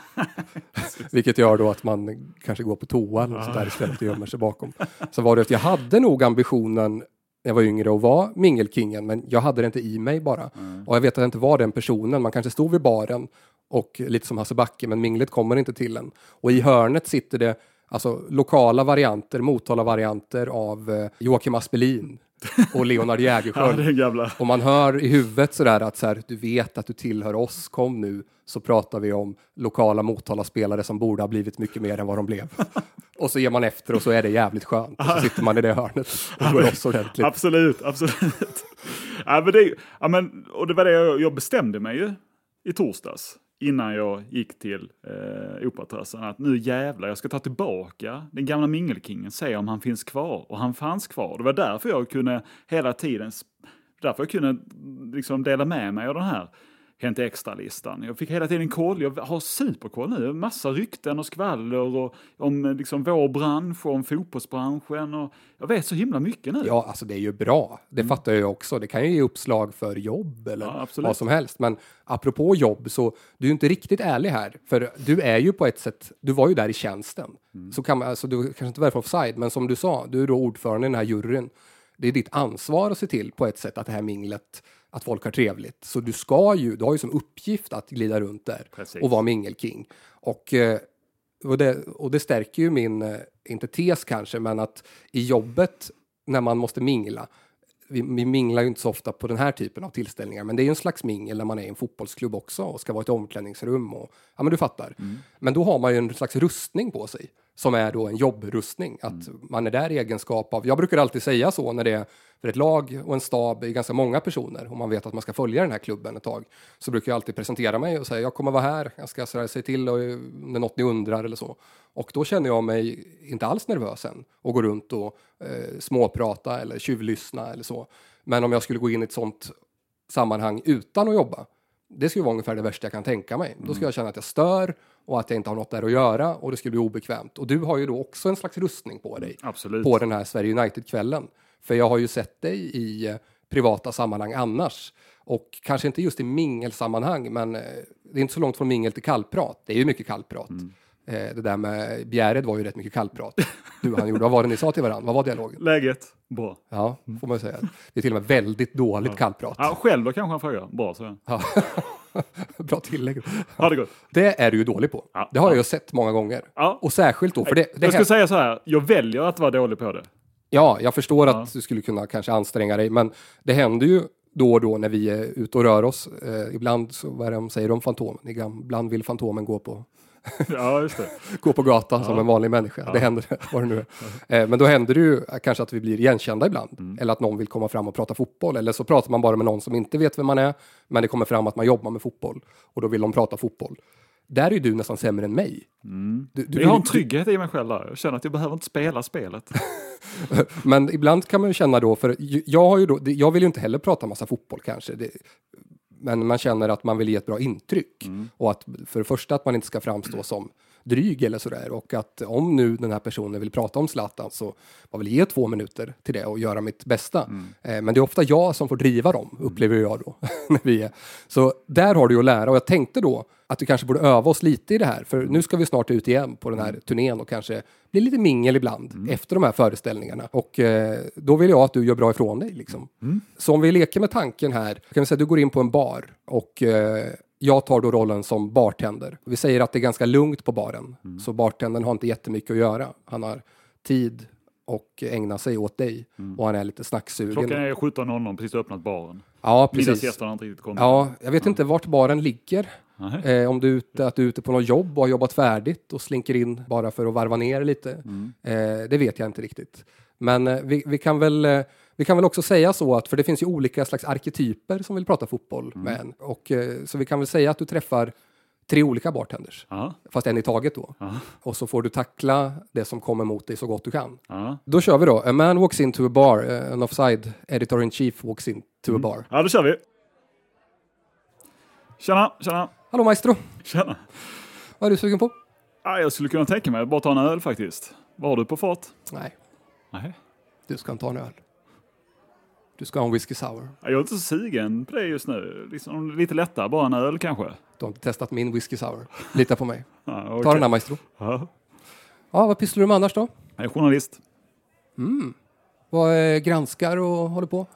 B: Vilket gör då att man kanske går på toa eller så där istället och gömmer sig bakom. Så var det att jag hade nog ambitionen när jag var yngre och var mingelkingen, men jag hade det inte i mig bara. Mm. Och jag vet att jag inte var den personen. Man kanske stod vid baren och lite som Hasse Backe, men minglet kommer inte till en. Och i hörnet sitter det alltså lokala varianter, Motala-varianter av eh, Joakim Aspelin och Leonard Jägerskiöld.
A: Ja,
B: och man hör i huvudet sådär att så här, du vet att du tillhör oss, kom nu, så pratar vi om lokala Motala-spelare som borde ha blivit mycket mer än vad de blev. Och så ger man efter och så är det jävligt skönt. Och så sitter man i det hörnet och går loss ordentligt.
A: Absolut, absolut. Ja, men det, ja, men, och det var det jag, jag bestämde mig ju i torsdags. Innan jag gick till eh, Operaterrassen. Att nu jävlar, jag ska ta tillbaka den gamla mingelkingen. Se om han finns kvar. Och han fanns kvar. Det var därför jag kunde hela tiden. Därför jag kunde liksom dela med mig av den här Hänt Extra-listan. Jag fick hela tiden koll. Jag har superkoll nu. Massa rykten och skvaller och om liksom vår bransch och om fotbollsbranschen. Och jag vet så himla mycket nu.
B: Ja, alltså det är ju bra. Det mm. fattar jag också. Det kan ju ge uppslag för jobb eller
A: ja,
B: vad som helst. Men apropå jobb så du är inte riktigt ärlig här. För du är ju på ett sätt, du var ju där i tjänsten. Mm. Så kan man, alltså du kanske inte var för offside, men som du sa, du är då ordförande i den här juryn. Det är ditt ansvar att se till på ett sätt att det här minglet, att folk har trevligt. Så du ska ju, du har ju som uppgift att glida runt där. Precis. Och vara mingelking. Och, och, det, och det stärker ju min, inte tes kanske, men att i jobbet när man måste mingla, vi, vi minglar ju inte så ofta på den här typen av tillställningar, men det är ju en slags mingel när man är i en fotbollsklubb också och ska vara i ett omklädningsrum och, ja men du fattar. Mm. Men då har man ju en slags rustning på sig som är då en jobbrustning. Att mm. man är där i egenskap av, jag brukar alltid säga så när det är för ett lag och en stab är ganska många personer och man vet att man ska följa den här klubben ett tag, så brukar jag alltid presentera mig och säga jag kommer vara här, jag ska säga till och, när något ni undrar eller så. Och då känner jag mig inte alls nervös än och gå runt och eh, småprata eller tjuvlyssna eller så. Men om jag skulle gå in i ett sånt sammanhang utan att jobba, det skulle vara ungefär det värsta jag kan tänka mig. Mm. Då ska jag känna att jag stör och att jag inte har något där att göra och det skulle bli obekvämt. Och du har ju då också en slags rustning på dig.
A: Absolut.
B: På den här Sverige United-kvällen. För jag har ju sett dig i privata sammanhang annars. Och kanske inte just i mingelsammanhang, men eh, det är inte så långt från mingel till kallprat. Det är ju mycket kallprat. Mm. Eh, det där med Bjärred var ju rätt mycket kallprat. Du, han gjorde, vad var det ni sa till varandra? Vad var dialogen?
A: Läget? Bra.
B: Ja, får man säga. Det är till och med väldigt dåligt ja. kallprat.
A: Ja, själv då kanske han frågar. Bra, så.
B: Ja. Bra tillägg.
A: Ja, det,
B: det är du ju dålig på. Ja. Det har ja. jag sett många gånger. Ja. Och särskilt då. För det, det
A: jag ska
B: här...
A: säga så här, jag väljer att vara dålig på det.
B: Ja, jag förstår ja. att du skulle kunna kanske anstränga dig. Men det händer ju då och då när vi är ute och rör oss. Eh, ibland så, vad är det de säger om Fantomen? Ibland vill Fantomen gå på...
A: Ja, just det.
B: gå på gatan ja. som en vanlig människa. Ja. Det händer, vad det nu är. Eh, men då händer det ju kanske att vi blir igenkända ibland. Mm. Eller att någon vill komma fram och prata fotboll. Eller så pratar man bara med någon som inte vet vem man är. Men det kommer fram att man jobbar med fotboll. Och då vill de prata fotboll. Där är ju du nästan sämre än mig.
A: Mm. Du, du, jag har en trygghet i mig själv där. Jag känner att jag behöver inte spela spelet.
B: Men ibland kan man ju känna då, för jag, har ju då, jag vill ju inte heller prata massa fotboll kanske. Det, men man känner att man vill ge ett bra intryck. Mm. Och att för det första att man inte ska framstå som dryg eller sådär. Och att om nu den här personen vill prata om Zlatan så man vill ge två minuter till det och göra mitt bästa. Mm. Eh, men det är ofta jag som får driva dem, upplever jag då. när vi är. Så där har du att lära. Och jag tänkte då att vi kanske borde öva oss lite i det här. För nu ska vi snart ut igen på den här turnén och kanske bli lite mingel ibland mm. efter de här föreställningarna. Och eh, då vill jag att du gör bra ifrån dig. Liksom. Mm. Så om vi leker med tanken här, kan vi säga att du går in på en bar och eh, jag tar då rollen som bartender. Vi säger att det är ganska lugnt på baren. Mm. Så bartendern har inte jättemycket att göra. Han har tid och ägna sig åt dig. Mm. Och han är lite snacksugen.
A: Klockan är sjutton noll noll, precis öppnat baren.
B: Ja, precis.
A: Middagsgästerna har inte riktigt kommit.
B: Ja, jag vet ja. inte vart baren ligger. Eh, om du är ute, att du är ute på något jobb och har jobbat färdigt och slinker in bara för att varva ner lite. Mm. Eh, det vet jag inte riktigt. Men eh, vi, vi, kan väl, eh, vi kan väl också säga så att, för det finns ju olika slags arketyper som vill prata fotboll mm. med en. Och, eh, så vi kan väl säga att du träffar tre olika bartenders. Aha. Fast en i taget då. Aha. Och så får du tackla det som kommer mot dig så gott du kan. Aha. Då kör vi då. A man walks into a bar. Uh, an offside editor in chief walks into mm. a bar.
A: Ja, då kör vi. Tjena, tjena.
B: Hallå maestro.
A: Tjena.
B: Vad är du sugen på?
A: Ja, jag skulle kunna tänka mig att bara ta en öl faktiskt. Vad har du på fat?
B: Nej.
A: Nej.
B: Du ska inte ha en öl. Du ska ha en whisky sour.
A: Jag är inte så sugen på det just nu. Liksom lite lättare, bara en öl kanske.
B: Du har inte testat min whisky sour. Lita på mig.
A: Ja, okay.
B: Ta den här maestro. Ja. Ja, vad pysslar du med annars då?
A: Jag är journalist.
B: Mm. Vad är granskar och håller på?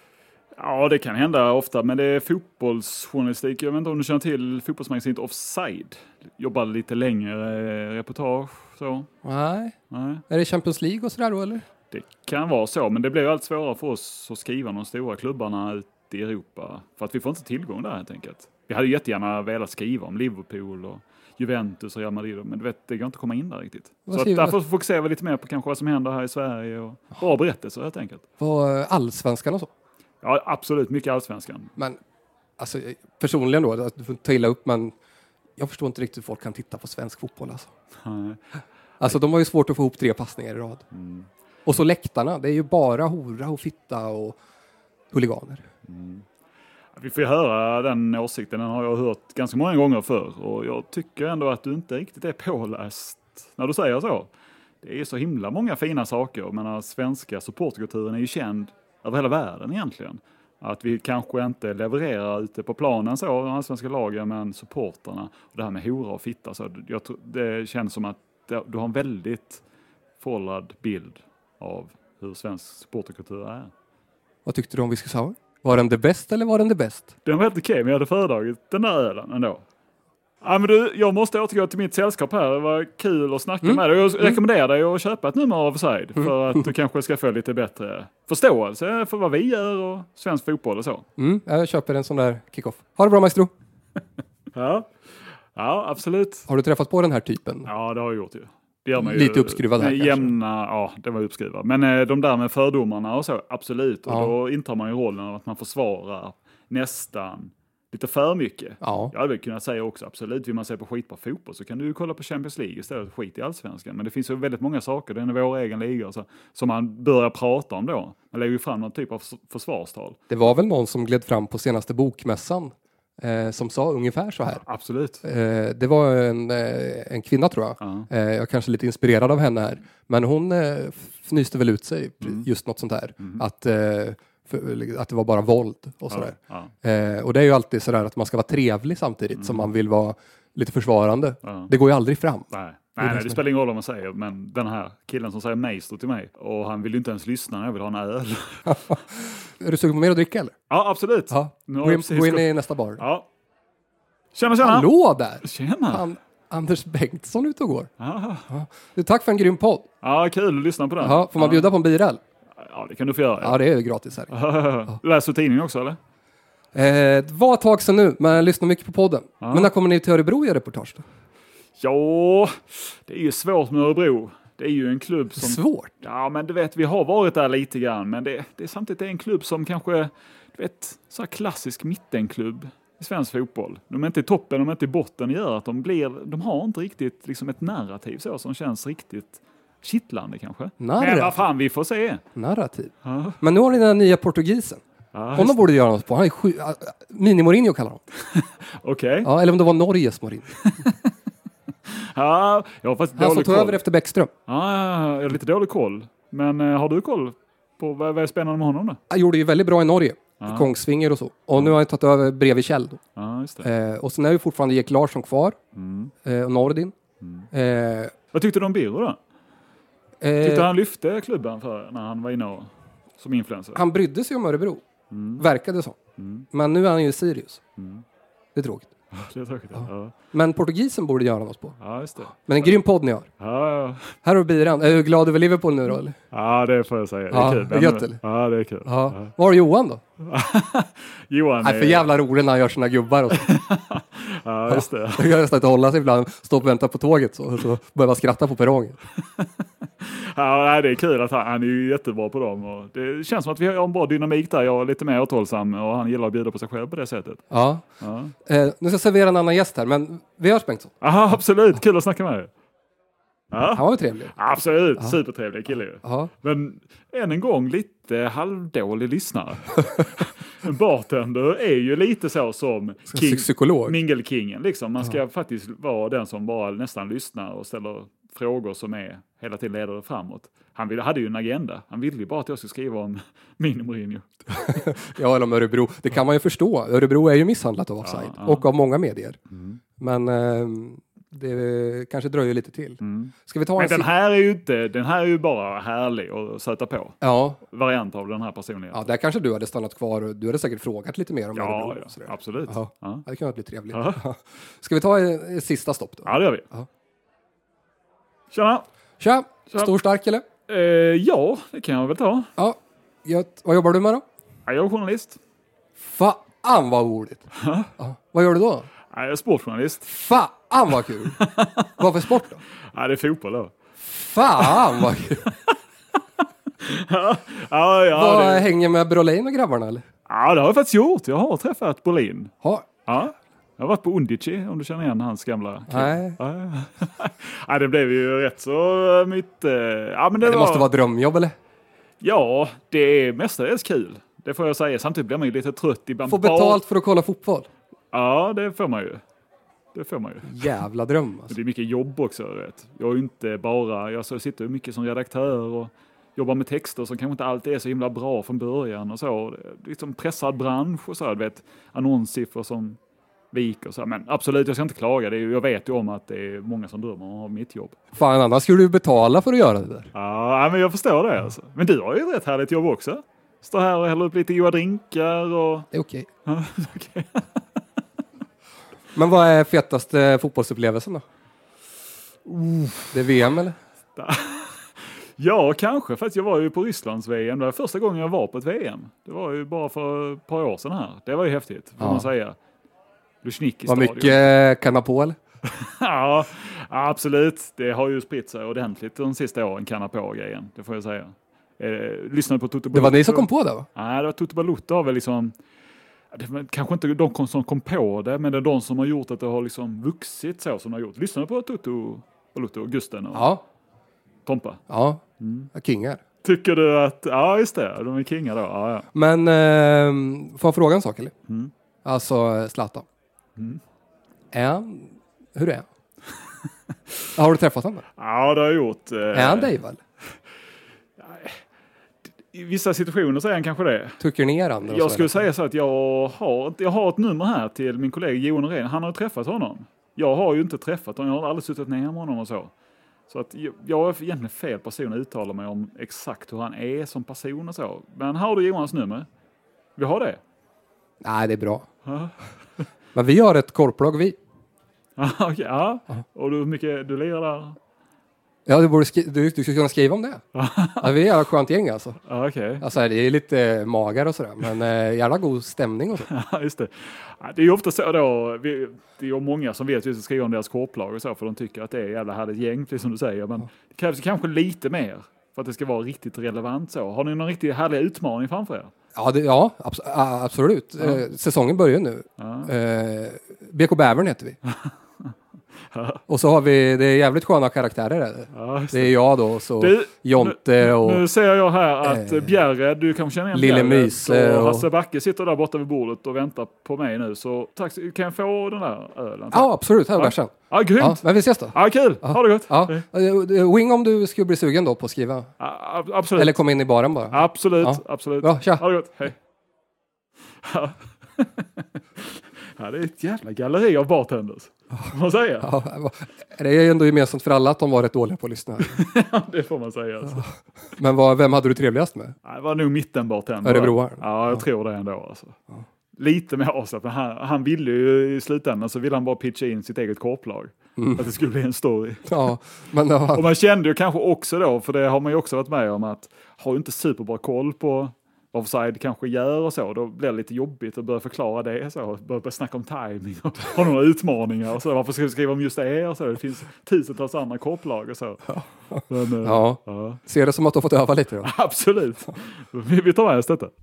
A: Ja, det kan hända ofta, men det är fotbollsjournalistik. Jag vet inte om du känner till fotbollsmagasinet Offside. Jobbar lite längre reportage. Så.
B: Nej. Nej. Är det Champions League och sådär då, eller?
A: Det kan vara så, men det blir allt svårare för oss att skriva de stora klubbarna ute i Europa. För att vi får inte tillgång där helt enkelt. Vi hade jättegärna velat skriva om Liverpool och Juventus och Real Madrid, men du vet, det går inte att komma in där riktigt. Vad så att därför fokuserar vi lite mer på kanske vad som händer här i Sverige och bra berättelser helt enkelt.
B: Vad allsvenskan och så?
A: Ja, absolut. Mycket allsvenskan.
B: Men alltså, personligen då, att du får ta illa upp, men jag förstår inte riktigt hur folk kan titta på svensk fotboll. Alltså,
A: Nej.
B: alltså de har ju svårt att få ihop tre passningar i rad. Mm. Och så läktarna, det är ju bara hora och fitta och huliganer. Mm.
A: Vi får ju höra den åsikten, den har jag hört ganska många gånger förr. Och jag tycker ändå att du inte riktigt är påläst när du säger så. Det är så himla många fina saker. Men den svenska supportkulturen är ju känd över hela världen egentligen. Att vi kanske inte levererar ute på planen så, de svenska lagen, men supporterna. Och det här med hora och fitta, så jag tror, det känns som att det, du har en väldigt förhållad bild av hur svensk supporterkultur är.
B: Vad tyckte du om whisky sour? Var den det bäst eller var den det bäst?
A: Den var helt okej, men jag hade föredragit den där ölen ändå. Ja, men du, jag måste återgå till mitt sällskap här. Det var kul att snacka mm. med dig. Jag rekommenderar dig att köpa ett nummer av Offside mm. för att du kanske ska få lite bättre förståelse för vad vi gör och svensk fotboll och så.
B: Mm, jag köper en sån där kick-off. Ha det bra, maestro.
A: ja. ja, absolut.
B: Har du träffat på den här typen?
A: Ja, det har jag gjort ju. Det gör man ju
B: lite uppskruvad här
A: jämna, ja, det var uppskruvad. Men eh, de där med fördomarna och så, absolut. Och ja. Då intar man ju rollen av att man försvarar nästan lite för mycket. Ja. Jag hade väl kunnat säga också, absolut, vill man se på skit på fotboll så kan du ju kolla på Champions League istället för skit i allsvenskan. Men det finns ju väldigt många saker, det är vår egen liga så, som man börjar prata om då. Man lägger ju fram någon typ av försvarstal.
B: Det var väl någon som gled fram på senaste bokmässan eh, som sa ungefär så här.
A: Ja, absolut.
B: Eh, det var en, eh, en kvinna tror jag. Ja. Eh, jag är kanske lite inspirerad av henne här. Men hon eh, fnyste väl ut sig, mm. just något sånt här. Mm. Att... Eh, för, att det var bara våld och sådär.
A: Ja, ja.
B: Eh, och det är ju alltid sådär att man ska vara trevlig samtidigt mm. som man vill vara lite försvarande.
A: Ja.
B: Det går ju aldrig fram.
A: Nej. Nej, nej, det spelar ingen roll om man säger, men den här killen som säger mejstro till mig, och han vill ju inte ens lyssna när jag vill ha en öl.
B: Är du sugen på mer att dricka eller?
A: Ja, absolut.
B: Ja. Gå in, gå in i nästa bar.
A: Ja. Tjena, tjena.
B: Hallå där.
A: Tjena.
B: Han, Anders Bengtsson ute och går. Ja. Du, tack för en grym podd.
A: Ja, kul att lyssna på den.
B: Ja, får man bjuda på en bira?
A: Ja, det kan du få göra.
B: Ja, ja det är ju gratis här.
A: Ja. Läser du tidningen också, eller?
B: Eh, det var ett tag sedan nu, men jag lyssnar mycket på podden. Ja. Men när kommer ni till Örebro och gör reportage då?
A: Ja, det är ju svårt med Örebro. Det är ju en klubb som...
B: Svårt?
A: Ja, men du vet, vi har varit där lite grann. Men det, det är samtidigt en klubb som kanske, du vet, så här klassisk mittenklubb i svensk fotboll. De är inte i toppen, de är inte i botten. Gör att de blir, de har inte riktigt liksom ett narrativ så som känns riktigt kittlande kanske.
B: Narrativ?
A: Men vad fan, vi får se.
B: Narrativ?
A: Ja.
B: Men nu har ni den nya portugisen. Ja, honom borde göra något på. Han är sju... Mini-Mourinho kallar honom.
A: Okej. Okay.
B: Ja, eller om det var Norges Mourinho.
A: Ja, jag har faktiskt
B: han
A: dålig
B: som tog över efter Bäckström.
A: Ja, jag har lite dålig koll. Men uh, har du koll på vad, vad är spännande med honom då?
B: Han gjorde ju väldigt bra i Norge. Ja. Kongsvinger och så. Och ja. Nu har han tagit över bredvid Kjell då.
A: Ja, just det.
B: Eh, och sen är ju fortfarande Erik Larsson kvar. Mm. Eh, och Nordin.
A: Mm. Eh, vad tyckte du om Biro då? Eh, tyckte han lyfte klubben för när han var inne och, som influencer?
B: Han brydde sig om Örebro. Mm. Verkade så. Mm. Men nu är han ju i Sirius. Mm. Det är tråkigt.
A: Det är tråkigt, ja. Ja.
B: Men portugisen borde göra något på.
A: Ja, just det.
B: Men en grym podd ni har.
A: Ja, ja.
B: Här har du biran. Är du glad över Liverpool nu då? Eller?
A: Ja, det får jag säga. Det är
B: ja,
A: kul.
B: Det är gött, eller?
A: Ja, det är kul.
B: Ja. Ja. Var är Johan då?
A: Johan
B: är... Nej, för jävla roligt när han gör sina gubbar. Och så.
A: Ja, just det.
B: Jag kan nästan inte hålla sig ibland. Stå och vänta på tåget så, så börjar man skratta på perrongen.
A: Ja, det är kul att han, han är ju jättebra på dem. Och det känns som att vi har en bra dynamik där. Jag är lite mer återhållsam och han gillar att bjuda på sig själv på det sättet.
B: Ja. ja. Eh, nu ska jag servera en annan gäst här, men vi hörs Bengtsson.
A: Ja, absolut. Kul att snacka med dig. Ja.
B: Han var ju trevlig.
A: Absolut. Ja. Supertrevlig kille ju. Ja. Men än en gång lite halvdålig lyssnare. En bartender är ju lite så som king,
B: psykolog.
A: Mingelkingen. Liksom. Man ska ja. faktiskt vara den som bara nästan lyssnar och ställer frågor som är hela tiden leder framåt. Han ville, hade ju en agenda. Han ville ju bara att jag skulle skriva om Mini-Mourinho.
B: Ja, eller om Örebro. Det kan man ju förstå. Örebro är ju misshandlat av offside. Ja, ja. Och av många medier. Mm. Men eh, det kanske dröjer lite till. Mm. Ska vi ta
A: Men
B: en
A: den här är ju inte, den här är ju bara härlig och sätta på.
B: Ja.
A: Variant av den här personligheten.
B: Ja, där kanske du hade stannat kvar och du hade säkert frågat lite mer om
A: ja,
B: Örebro.
A: Ja, absolut.
B: Ja.
A: Ja.
B: Det kan bli trevligt. Ja. Ska vi ta en, en sista stopp då?
A: Ja, det gör vi.
B: Ja.
A: Tjena!
B: Tja! Tja. Stor stark eller?
A: Eh, ja, det kan jag väl ta.
B: Ja, gött. Vad jobbar du med då?
A: Jag är journalist.
B: Fan vad roligt. Ja. Vad gör du då?
A: Jag är sportjournalist.
B: Fan vad kul. Vad för sport då?
A: Ja, det är fotboll då.
B: Fan vad kul.
A: ja, ja, ja,
B: vad
A: det...
B: hänger med Brolin och grabbarna eller?
A: Ja, det har jag faktiskt gjort. Jag har träffat Brolin.
B: Ha.
A: Ja. Jag har varit på Undici, om du känner igen hans gamla klubb.
B: Nej.
A: Ja, det blev ju rätt så mitt... Ja, men det,
B: det
A: var...
B: måste vara drömjobb, eller?
A: Ja, det är mestadels kul. Det får jag säga. Samtidigt blir man ju lite trött ibland.
B: Få betalt för att kolla fotboll?
A: Ja, det får man ju. Det får man ju.
B: Jävla dröm. Alltså.
A: Det är mycket jobb också, vet. Jag är ju inte bara... Jag sitter mycket som redaktör och jobbar med texter som kanske inte alltid är så himla bra från början och så. Det är liksom pressad bransch och så, vet. Annonssiffror som... vik och så. Men absolut, jag ska inte klaga. Det är, jag vet ju om att det är många som drömmer om att ha mitt jobb.
B: Fan, annars skulle du betala för att göra det där.
A: Ja, men jag förstår det. Alltså. Men du har ju ett rätt härligt jobb också. Står här och häller upp lite goda drinkar. Och...
B: Det är okej. Okay. Okay. Men vad är fetaste fotbollsupplevelsen då? Uh. Det är V M eller?
A: Ja, kanske. För att jag var ju på Rysslands V M. Det var första gången jag var på ett V M. Det var ju bara för ett par år sedan här. Det var ju häftigt, får ja. man säga.
B: Var mycket kanapå eller?
A: Ja, absolut. Det har ju spritt sig ordentligt de sista åren, kanapå-grejen. Det får jag säga. Eh, lyssnade på Toto Balotto.
B: Det var ni som kom på det va?
A: Nej, det var Toto Balotto har väl liksom... Det var kanske inte de som kom på det, men det är de som har gjort att det har liksom vuxit så som det har gjort. Lyssnade på Toto Balotto, Gusten och
B: ja.
A: Tompa.
B: Ja, mm. kingar.
A: Tycker du att... Ja, just det. De är kingar då. Ja, ja.
B: Men eh, får jag fråga en sak eller? Mm. Alltså, Zlatan. Mm. Är han, hur är han? Har du träffat honom?
A: Ja, det har jag gjort.
B: Är han dig väl?
A: I vissa situationer så är han kanske det.
B: Trycker ner andra.
A: Jag skulle säga så att jag har, jag har ett nummer här till min kollega Johan Norén. Han har ju träffat honom. Jag har ju inte träffat honom. Jag har aldrig suttit ner med honom och så. Så att jag, jag är egentligen fel person att uttala mig om exakt hur han är som person och så. Men har du Johans nummer? Vi har det.
B: Nej, det är bra. Men vi har ett korplag, vi.
A: Okay, ja, och du, hur mycket du lirar där?
B: Ja, du, borde skri- du, du skulle kunna skriva om det. Ja, vi är ett skönt gäng alltså.
A: Okay.
B: Alltså, det är lite magar och sådär, men eh, jävla god stämning och så.
A: Ja, just det. Det är ju ofta så då, vi, det är ju många som vet att vi ska skriva om deras korplag och så, för de tycker att det är jävla härligt gäng, precis som du säger. Men ja. Det krävs kanske lite mer för att det ska vara riktigt relevant så. Har ni någon riktigt härlig utmaning framför er?
B: Ja, det, ja abs- absolut. Ja. Eh, säsongen börjar nu. Ja. Eh, B K Bävern heter vi. Ja. Och så har vi, det är jävligt sköna karaktärer där. Ja, det. det är jag då, så du, Jonte och...
A: Nu, nu ser jag här att eh, Bjerre, du kan känna igen
B: Lille Myse
A: och Hasse Backe sitter där borta vid bordet och väntar på mig nu. Så tack, kan jag få den där ölen?
B: Ja, absolut, här är bärsen.
A: Ja, grymt. Ja,
B: men vi ses då.
A: Ja, kul. Ja. Ha det gott.
B: Ja. Wing om du skulle bli sugen då på att skriva.
A: Ja, absolut.
B: Eller komma in i baren bara.
A: Absolut, ja. absolut.
B: Bra, tja.
A: Ha det gott. Hej. Ja. Ja, det är ett jävla galleri av bartenders. Får man säga?
B: Ja, det är ändå gemensamt för alla att de var rätt dåliga på att lyssna.
A: Ja, det får man säga. Alltså.
B: Men vad, vem hade du trevligast med?
A: Det var nog mittenbartender.
B: Örebroaren?
A: Ja, jag ja. tror det ändå. Alltså. Ja. Lite mer avslappnat, men han, han ville ju i slutändan så ville han bara pitcha in sitt eget korplag. Mm. Att det skulle bli en story.
B: Ja, men var...
A: Och man kände ju kanske också då, för det har man ju också varit med om, att har ju inte superbra koll på offside kanske gör och så, då blir det lite jobbigt att börja förklara det så, börja, börja snacka om timing och ha några utmaningar och så, varför ska vi skriva om just det och så, det finns tusentals andra kopplag och så.
B: Ja.
A: Men,
B: ja. ja. Ser det som att du har fått öva lite då?
A: Absolut. Vi, vi tar med oss detta.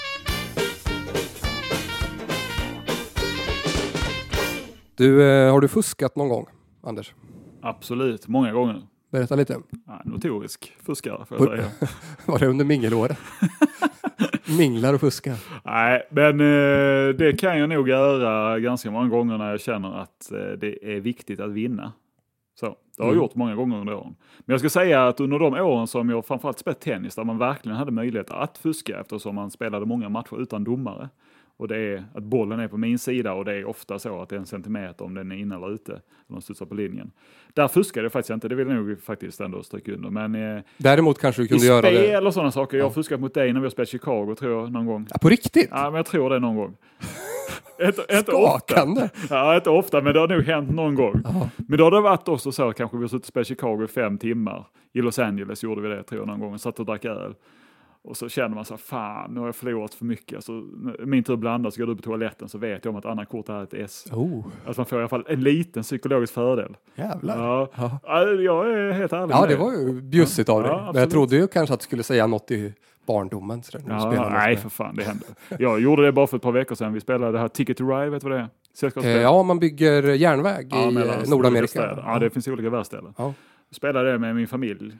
B: Du, eh, har du fuskat någon gång, Anders?
A: Absolut, många gånger.
B: Berätta lite.
A: Ja, notorisk fuskare, får jag säga.
B: Var det under mingelåret? Minglar och fuskar.
A: Nej, men eh, det kan jag nog göra ganska många gånger när jag känner att eh, det är viktigt att vinna. Så, det har jag mm. gjort många gånger under åren. Men jag ska säga att under de åren som jag framförallt spelat tennis, där man verkligen hade möjlighet att fuska eftersom man spelade många matcher utan domare. Och det är att bollen är på min sida och det är ofta så att det är en centimeter om den är inne eller ute. Eller de studsar på linjen. Där fuskade jag faktiskt inte, det vill jag nog faktiskt ändå stryka under. Men eh,
B: däremot kanske du kunde göra det.
A: I spel och sådana saker. Jag har ja. fuskat mot dig när vi har spelat Chicago, tror jag, någon gång.
B: Ja, på riktigt?
A: Ja, men jag tror det någon gång. Inte, inte
B: Skakande.
A: Ofta. Ja, inte ofta, men det har nog hänt någon gång. Aha. Men då har det varit också så, kanske vi har suttit och spelat Chicago i fem timmar. I Los Angeles gjorde vi det, tror jag, någon gång. Satt och drack öl. Och så känner man så här, fan, nu har jag förlorat för mycket. Alltså, min tur blandas, så går du på toaletten så vet jag om att andra kort är ett S.
B: Oh.
A: Alltså man får i alla fall en liten psykologisk fördel.
B: Jävlar.
A: Ja, ja. Jag är helt ärlig.
B: Ja, det var ju bjussigt av dig. Ja, men jag trodde ju kanske att du skulle säga något i barndomen. Så
A: ja, nej, för fan, det hände. Jag gjorde det bara för ett par veckor sedan. Vi spelade det här Ticket to Ride, vet du vad det är?
B: Eh, ja, man bygger järnväg ja, i Nordamerika.
A: Ja. ja, det finns olika världsställen. Ja. Jag spelade det med min familj.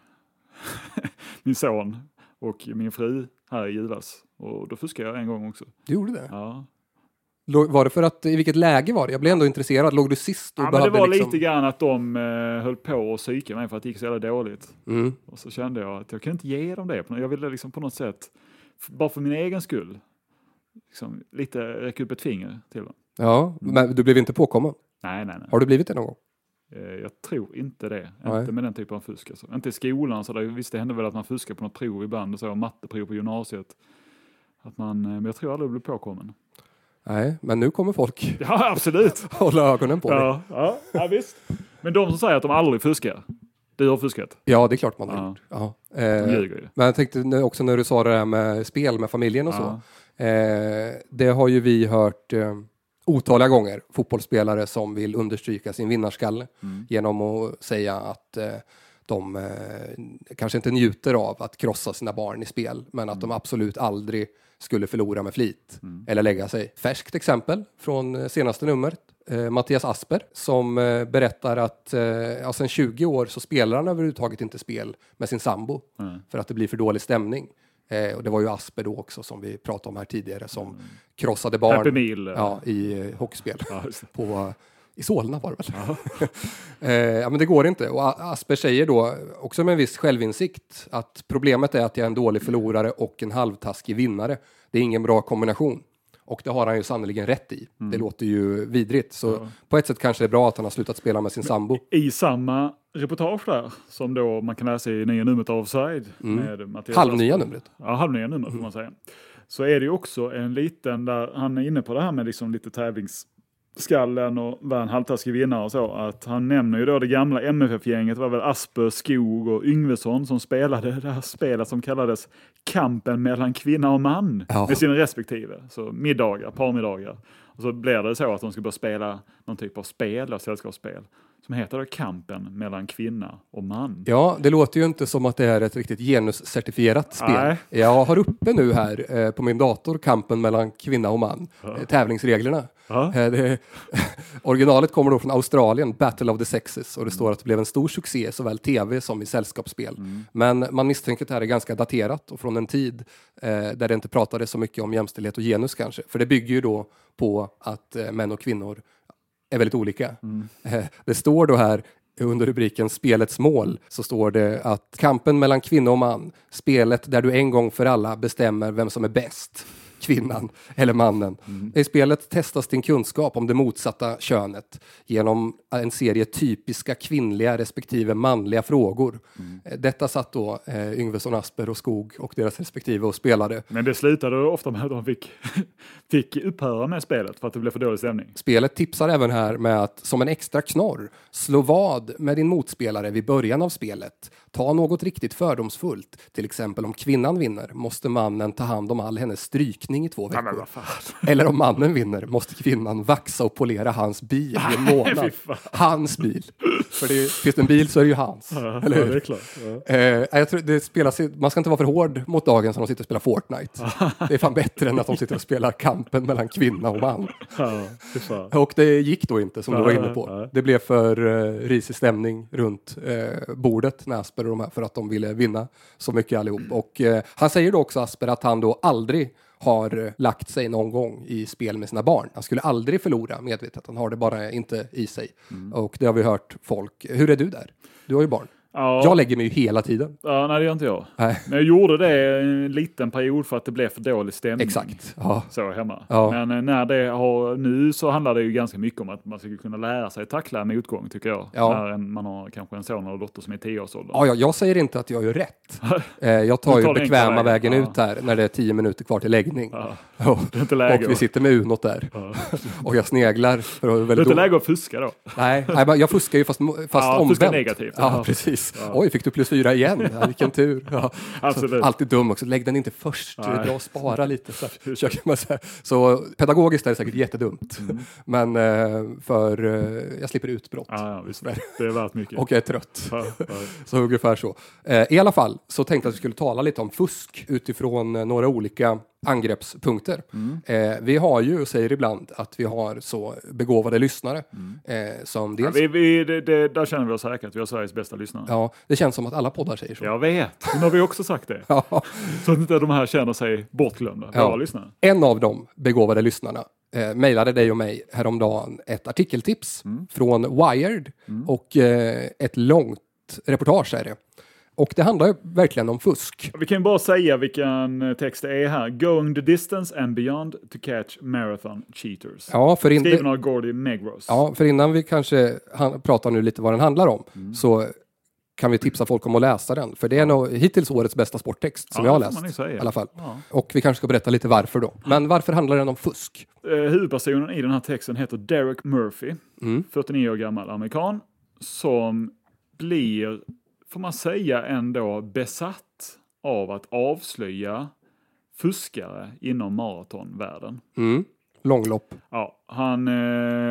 A: Min son och min fru här i julas. Och då fuskade jag en gång också.
B: Du gjorde det?
A: Ja.
B: Var det för att, i vilket läge var det? Jag blev ändå intresserad. Låg du sist? Och
A: ja, men det var liksom... lite grann att de eh, höll på att psyka mig för att det gick så jävla dåligt. Mm. Och så kände jag att jag kunde inte ge dem det. Jag ville liksom på något sätt, bara för min egen skull, liksom, lite räcka upp ett finger till dem.
B: Ja, men du blev inte påkommen?
A: Nej, nej, nej.
B: Har du blivit det någon gång?
A: Jag tror inte det.
B: Nej.
A: Inte med den typen av fusk. Alltså. Inte i skolan. Så där, visst, det hände väl att man fuskar på något prov ibland. Och så, matteprov på gymnasiet. Att man, men jag tror aldrig det blir påkommen.
B: Nej, men nu kommer folk.
A: Ja, absolut.
B: Hålla ögonen på
A: ja,
B: dig.
A: Ja, ja, visst. Men de som säger att de aldrig fuskar. Du har fuskat.
B: Ja, det är klart man har
A: ja.
B: gjort. Ja.
A: De ljuger ju.
B: Men jag tänkte också när du sa det här med spel med familjen och ja. så. Eh, det har ju vi hört... Eh, otaliga gånger fotbollsspelare som vill understryka sin vinnarskalle mm. genom att säga att eh, de eh, kanske inte njuter av att krossa sina barn i spel, men att mm. de absolut aldrig skulle förlora med flit mm. eller lägga sig. Färskt exempel från senaste numret. Eh, Mattias Asper som eh, berättar att eh, ja, sedan tjugo år så spelar han överhuvudtaget inte spel med sin sambo mm. för att det blir för dålig stämning. Eh, och det var ju Asper då också som vi pratade om här tidigare som mm. krossade barn
A: Mil,
B: ja, i eh, hockeyspel
A: ja,
B: på I Solna var det väl? eh, ja, men det går inte. Och Asper säger då, också med en viss självinsikt, att problemet är att jag är en dålig förlorare och en halvtaskig vinnare. Det är ingen bra kombination. Och det har han ju sannoliken rätt i. Mm. Det låter ju vidrigt. Så ja. På ett sätt kanske det är bra att han har slutat spela med sin sambo.
A: I samma reportage där, som då man kan läsa i nya numret av Offside.
B: Mm.
A: Med Mattias
B: halvnya numret.
A: Ja, halvnya numret får man säga. Så är det ju också en liten, där han är inne på det här med liksom lite tävlingsskallen och vara en halvtaskig vinnare och så. Att han nämner ju då det gamla M F F-gänget, det var väl Asper, Skog och Yngvesson som spelade det här spelet som kallades Kampen mellan kvinna och man. Ja. Med sina respektive. Så middagar, parmiddagar. Och så blir det så att de ska börja spela någon typ av spel, och sällskapsspel. Som heter då Kampen mellan kvinna och man.
B: Ja, det låter ju inte som att det är ett riktigt genuscertifierat spel. Nej. Jag har uppe nu här eh, på min dator Kampen mellan kvinna och man. Ja. Eh, tävlingsreglerna. Ja. Eh, det, originalet kommer då från Australien, Battle of the Sexes. Och det står att det blev en stor succé i såväl tv som i sällskapsspel. Mm. Men man misstänker att det här är ganska daterat och från en tid eh, där det inte pratade så mycket om jämställdhet och genus kanske. För det bygger ju då på att eh, män och kvinnor är väldigt olika. Mm. Det står då här under rubriken Spelets mål, så står det att kampen mellan kvinna och man, spelet där du en gång för alla bestämmer vem som är bäst, kvinnan eller mannen. Mm. I spelet testas din kunskap om det motsatta könet genom en serie typiska kvinnliga respektive manliga frågor. Mm. Detta satt då eh, Yngvesson, Asper och Skog och deras respektive och spelade.
A: Men det slutade ofta med att de fick, fick upphöra med spelet för att det blev för dålig stämning.
B: Spelet tipsar även här med att som en extra knorr, slå vad med din motspelare vid början av spelet. Ta något riktigt fördomsfullt. Till exempel om kvinnan vinner måste mannen ta hand om all hennes strykning i två veckor. Nej, eller om mannen vinner måste kvinnan vaxa och polera hans bil i en månad. Hans bil. För det är, finns det en bil så är det ju hans.
A: Ja,
B: eller hur?
A: Det är klart. Ja.
B: Eh, jag tror det spelas, man ska inte vara för hård mot dagen som de sitter och spelar Fortnite. Det är fan bättre än att de sitter och spelar kampen mellan kvinna och man.
A: Ja, det
B: och det gick då inte som ja, du var inne på. Ja. Det blev för uh, risig stämning runt uh, bordet när Asper och de här, för att de ville vinna så mycket allihop. Och uh, han säger då också, Asper, att han då aldrig har lagt sig någon gång i spel med sina barn. Han skulle aldrig förlora medvetet. Han har det bara inte i sig. Mm. Och det har vi hört folk. Hur är du där? Du har ju barn. Ja. Jag lägger mig ju hela tiden.
A: Ja, nej det gör inte jag. Nej. Men jag gjorde det en liten period för att det blev för dålig stämning.
B: Exakt. Ja.
A: Så hemma.
B: Ja.
A: Men när det har, nu så handlar det ju ganska mycket om att man ska kunna lära sig tackla motgång, tycker jag. Ja. När en, man har kanske en son eller dotter som är tio års ålder.
B: Ja, jag, jag säger inte att jag gör rätt. eh, jag tar, tar ju bekväma vägen ja. ut här när det är tio minuter kvar till läggning. Ja. Och, det är inte läge, och vi sitter med Unot där. Ja. Och jag sneglar. För att
A: det är inte läge att fuska då.
B: Nej, nej jag fuskar ju fast, fast
A: ja,
B: omvänt.
A: Fuska negativt.
B: Ja, ja. precis. Ja. Oj, fick du plus fyra igen? Ja, vilken tur. Ja.
A: Absolut.
B: Alltid dum också. Lägg den inte först. Det är bra att spara lite. Så, så, så pedagogiskt är det säkert jättedumt. Mm. Men eh, för eh, jag slipper utbrott.
A: Ja, ja, visst. Det är värt mycket.
B: Och jag är trött.
A: Ja, ja.
B: Så ungefär så. Eh, I alla fall så tänkte jag att vi skulle tala lite om fusk utifrån eh, några olika angreppspunkter. Mm. Eh, vi har ju, säger ibland, att vi har så begåvade lyssnare. Mm. Eh, som dels...
A: ja, vi, vi, det, det, där känner vi oss säkert att vi har Sveriges bästa lyssnare.
B: Ja, det känns som att alla poddar säger så.
A: Jag vet, men har vi också sagt det. Ja. Så att inte de här känner sig bortglömda. Ja. Lyssnare.
B: En av de begåvade lyssnarna eh, mejlade dig och mig häromdagen ett artikeltips mm. från Wired mm. och eh, ett långt reportage är det. Och det handlar ju verkligen om fusk.
A: Vi kan ju bara säga vilken text det är här. Going the distance and beyond to catch marathon cheaters.
B: Ja, för in...
A: Skriven av Gordy Megros.
B: Ja, för innan vi kanske han... pratar nu lite vad den handlar om mm. så kan vi tipsa folk om att läsa den. För det är nog hittills årets bästa sporttext som ja, jag har läst. I alla fall. Ja. Och vi kanske ska berätta lite varför då. Men varför handlar den om fusk?
A: Eh, huvudpersonen i den här texten heter Derek Murphy. Mm. fyrtionio år gammal amerikan. Som blir... får man säga ändå besatt av att avslöja fuskare inom maratonvärlden.
B: Mm. Långlopp.
A: Ja, han eh,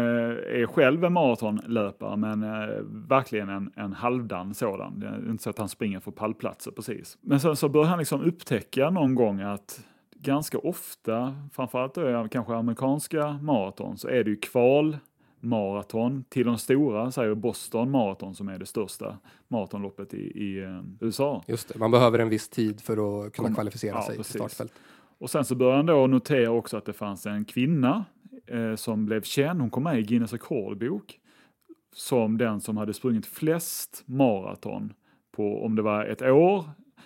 A: är själv en maratonlöpare men eh, verkligen en, en halvdan sådan. Det är inte så att han springer för pallplatser precis. Men sen så börjar han liksom upptäcka någon gång att ganska ofta, framförallt då kanske amerikanska maraton, så är det ju kval maraton till de stora, säger Boston Marathon som är det största maratonloppet i, i uh, U S A.
B: Just det, man behöver en viss tid för att kunna Kom, kvalificera
A: ja,
B: sig
A: precis.
B: till startfält.
A: Och sen så började han då notera också att det fanns en kvinna eh, som blev känd. Hon kom med i Guinness rekordbok som den som hade sprungit flest maraton på, om det var ett år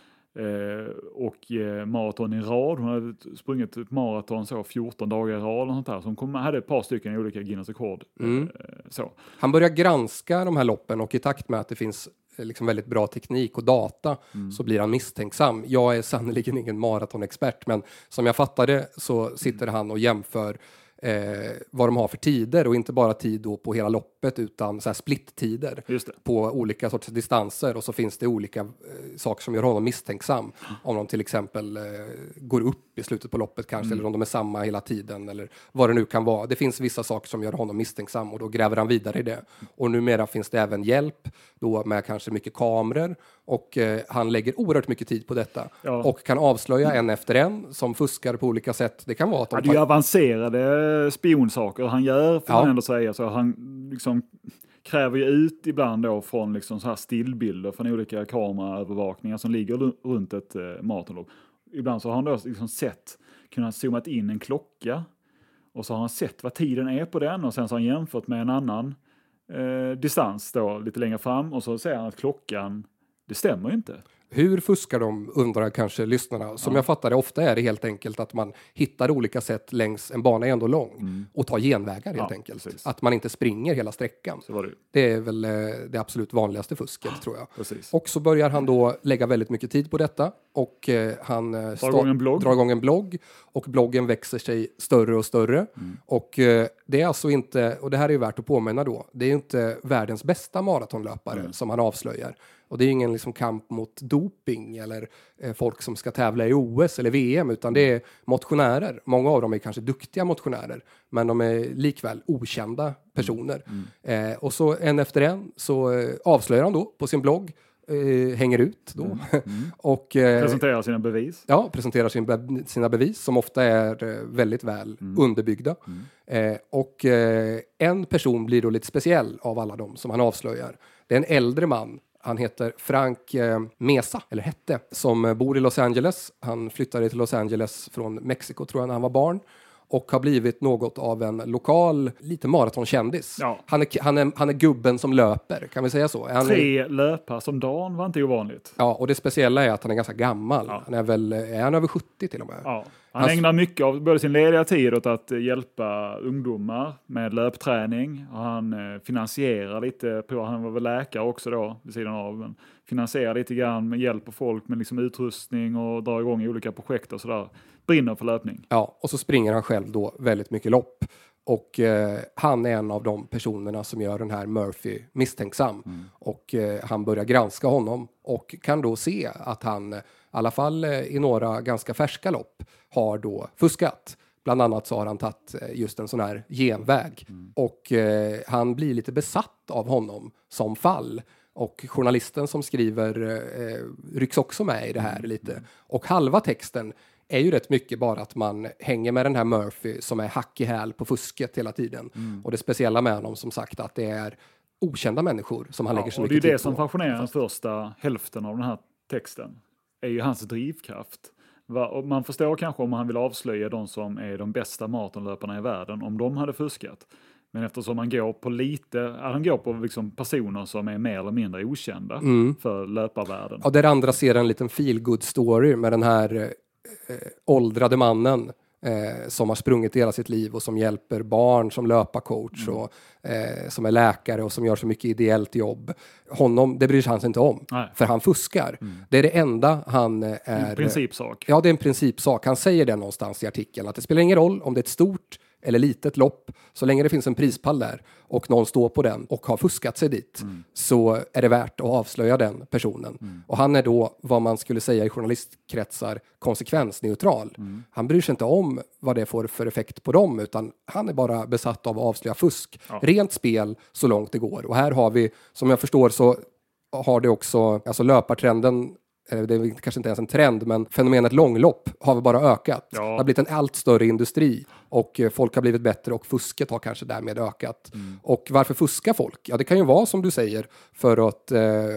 A: eh, och eh, maraton i rad. Hon hade sprungit ett maraton så fjorton dagar i rad och sånt där. Så hon kom, hade ett par stycken olika Guinness rekord.
B: Mm.
A: Eh, så.
B: Han börjar granska de här loppen och i takt med att det finns liksom väldigt bra teknik och data mm. så blir han misstänksam. Jag är sannoliken ingen maratonexpert, men som jag fattade så sitter han och jämför Eh, vad de har för tider och inte bara tid då på hela loppet utan så här split-tider på olika sorts distanser, och så finns det olika eh, saker som gör honom misstänksam. Mm. Om de till exempel eh, går upp i slutet på loppet kanske, mm. eller om de är samma hela tiden eller vad det nu kan vara. Det finns vissa saker som gör honom misstänksam och då gräver han vidare i det. Och numera finns det även hjälp då med kanske mycket kameror och eh, han lägger oerhört mycket tid på detta ja. och kan avslöja en efter en som fuskar på olika sätt. Det kan vara att de
A: ja, det är tar... avancerade spionsaker han gör, får ja. man ändå säga. Så han liksom kräver ju ut ibland då från liksom så här stillbilder från olika kameraövervakningar som ligger runt ett eh, maratonlopp. Ibland så har han då liksom sett, kunnat zoomat in en klocka och så har han sett vad tiden är på den och sen så har han jämfört med en annan eh, distans då lite längre fram och så ser han att klockan, det stämmer ju inte.
B: Hur fuskar de, undrar kanske lyssnarna. Som ja. jag fattar det, ofta är det helt enkelt att man hittar olika sätt längs en bana är ändå lång mm. och tar genvägar helt ja, enkelt. Precis. Att man inte springer hela sträckan.
A: Så var det.
B: det är väl eh, det absolut vanligaste fusket ja, tror jag.
A: Precis.
B: Och så börjar han då lägga väldigt mycket tid på detta och eh, han eh,
A: drar, igång en blogg.
B: drar igång en blogg och bloggen växer sig större och större. Mm. Och eh, det är alltså inte, och det här är ju värt att påminna då, det är ju inte världens bästa maratonlöpare mm. som han avslöjar. Och det är ingen liksom kamp mot doping eller eh, folk som ska tävla i O S eller V M, utan det är motionärer. Många av dem är kanske duktiga motionärer, men de är likväl okända personer. Mm. Mm. Eh, och så en efter en så eh, avslöjar han då på sin blogg, eh, hänger ut då. Mm. Mm. och, eh,
A: presenterar sina bevis.
B: Ja, presenterar sin be- sina bevis som ofta är eh, väldigt väl mm. underbyggda. Mm. Eh, och eh, en person blir då lite speciell av alla dem som han avslöjar. Det är en äldre man. Han heter Frank eh, Mesa, eller hette, som bor i Los Angeles. Han flyttade till Los Angeles från Mexiko tror jag när han var barn. Och har blivit något av en lokal, lite maratonkändis. Ja. Han, är, han, är, han är gubben som löper, kan vi säga så? Han
A: Tre
B: är,
A: löpar som dagen var inte ovanligt.
B: Ja, och det speciella är att han är ganska gammal. Ja. Han är väl, är han över sjuttio till och med?
A: Ja. Han Hans... ägnar mycket av både sin lediga tid åt att hjälpa ungdomar med löpträning. Och han eh, finansierar lite, på, han var väl läkare också då vid sidan av. Men finansierar lite grann med hjälp av folk med liksom utrustning och drar igång i olika projekt och sådär. Brinner för löpning.
B: Ja, och så springer han själv då väldigt mycket lopp. Och eh, han är en av de personerna som gör den här Murphy misstänksam. Mm. Och eh, han börjar granska honom och kan då se att han, i alla fall eh, i några ganska färska lopp, har då fuskat. Bland annat så har han tagit eh, just en sån här genväg. Mm. Och eh, han blir lite besatt av honom som fall. Och journalisten som skriver eh, rycks också med i det här lite. Och halva texten är ju rätt mycket bara att man hänger med den här Murphy som är hack i häl på fusket hela tiden. Mm. Och det speciella med honom som sagt att det är okända människor som han ja, lägger så mycket tid på.
A: Och det är det som fascinerar den första hälften av den här texten. Är ju hans drivkraft. Och man förstår kanske om han vill avslöja de som är de bästa maratonlöparna i världen, om de hade fuskat. Men eftersom han går på lite, han går på liksom personer som är mer eller mindre okända mm. för löparvärlden.
B: Ja, där andra ser en liten feel good story med den här eh, åldrade mannen eh, som har sprungit hela sitt liv och som hjälper barn som löparcoach mm. och eh, som är läkare och som gör så mycket ideellt jobb. Honom, det bryr sig han sig inte om. Nej. För han fuskar. Mm. Det är det enda han är...
A: En principsak.
B: Ja, det är en principsak. Han säger det någonstans i artikeln att det spelar ingen roll om det är ett stort eller litet lopp, så länge det finns en prispall där och någon står på den och har fuskat sig dit mm. så är det värt att avslöja den personen. Mm. Och han är då vad man skulle säga i journalistkretsar konsekvensneutral. Mm. Han bryr sig inte om vad det får för effekt på dem, utan han är bara besatt av att avslöja fusk. Ja. Rent spel så långt det går. Och här har vi, som jag förstår så har det också, alltså löpartrenden, det är kanske inte ens en trend, men fenomenet långlopp har bara ökat. Ja. Det har blivit en allt större industri och folk har blivit bättre och fusket har kanske därmed ökat. Mm. Och varför fuskar folk? Ja, det kan ju vara som du säger för att eh,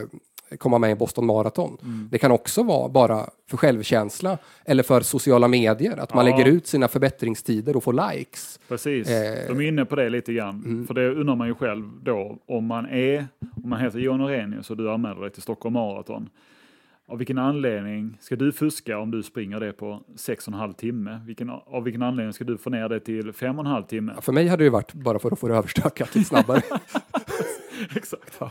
B: komma med i Boston Marathon. Mm. Det kan också vara bara för självkänsla eller för sociala medier. Att man ja. lägger ut sina förbättringstider och får likes.
A: Precis, eh, de är inne på det lite grann. Mm. För det undrar man ju själv då. Om man är, om man heter John Orenius och du anmäler dig till Stockholm Marathon. Av vilken anledning ska du fuska om du springer det på sex och en halv timme? Vilken, av vilken anledning ska du få ner det till fem och en halv timme?
B: Ja, för mig hade det varit bara för att få det överstökat lite snabbare.
A: Exakt.
B: Ja.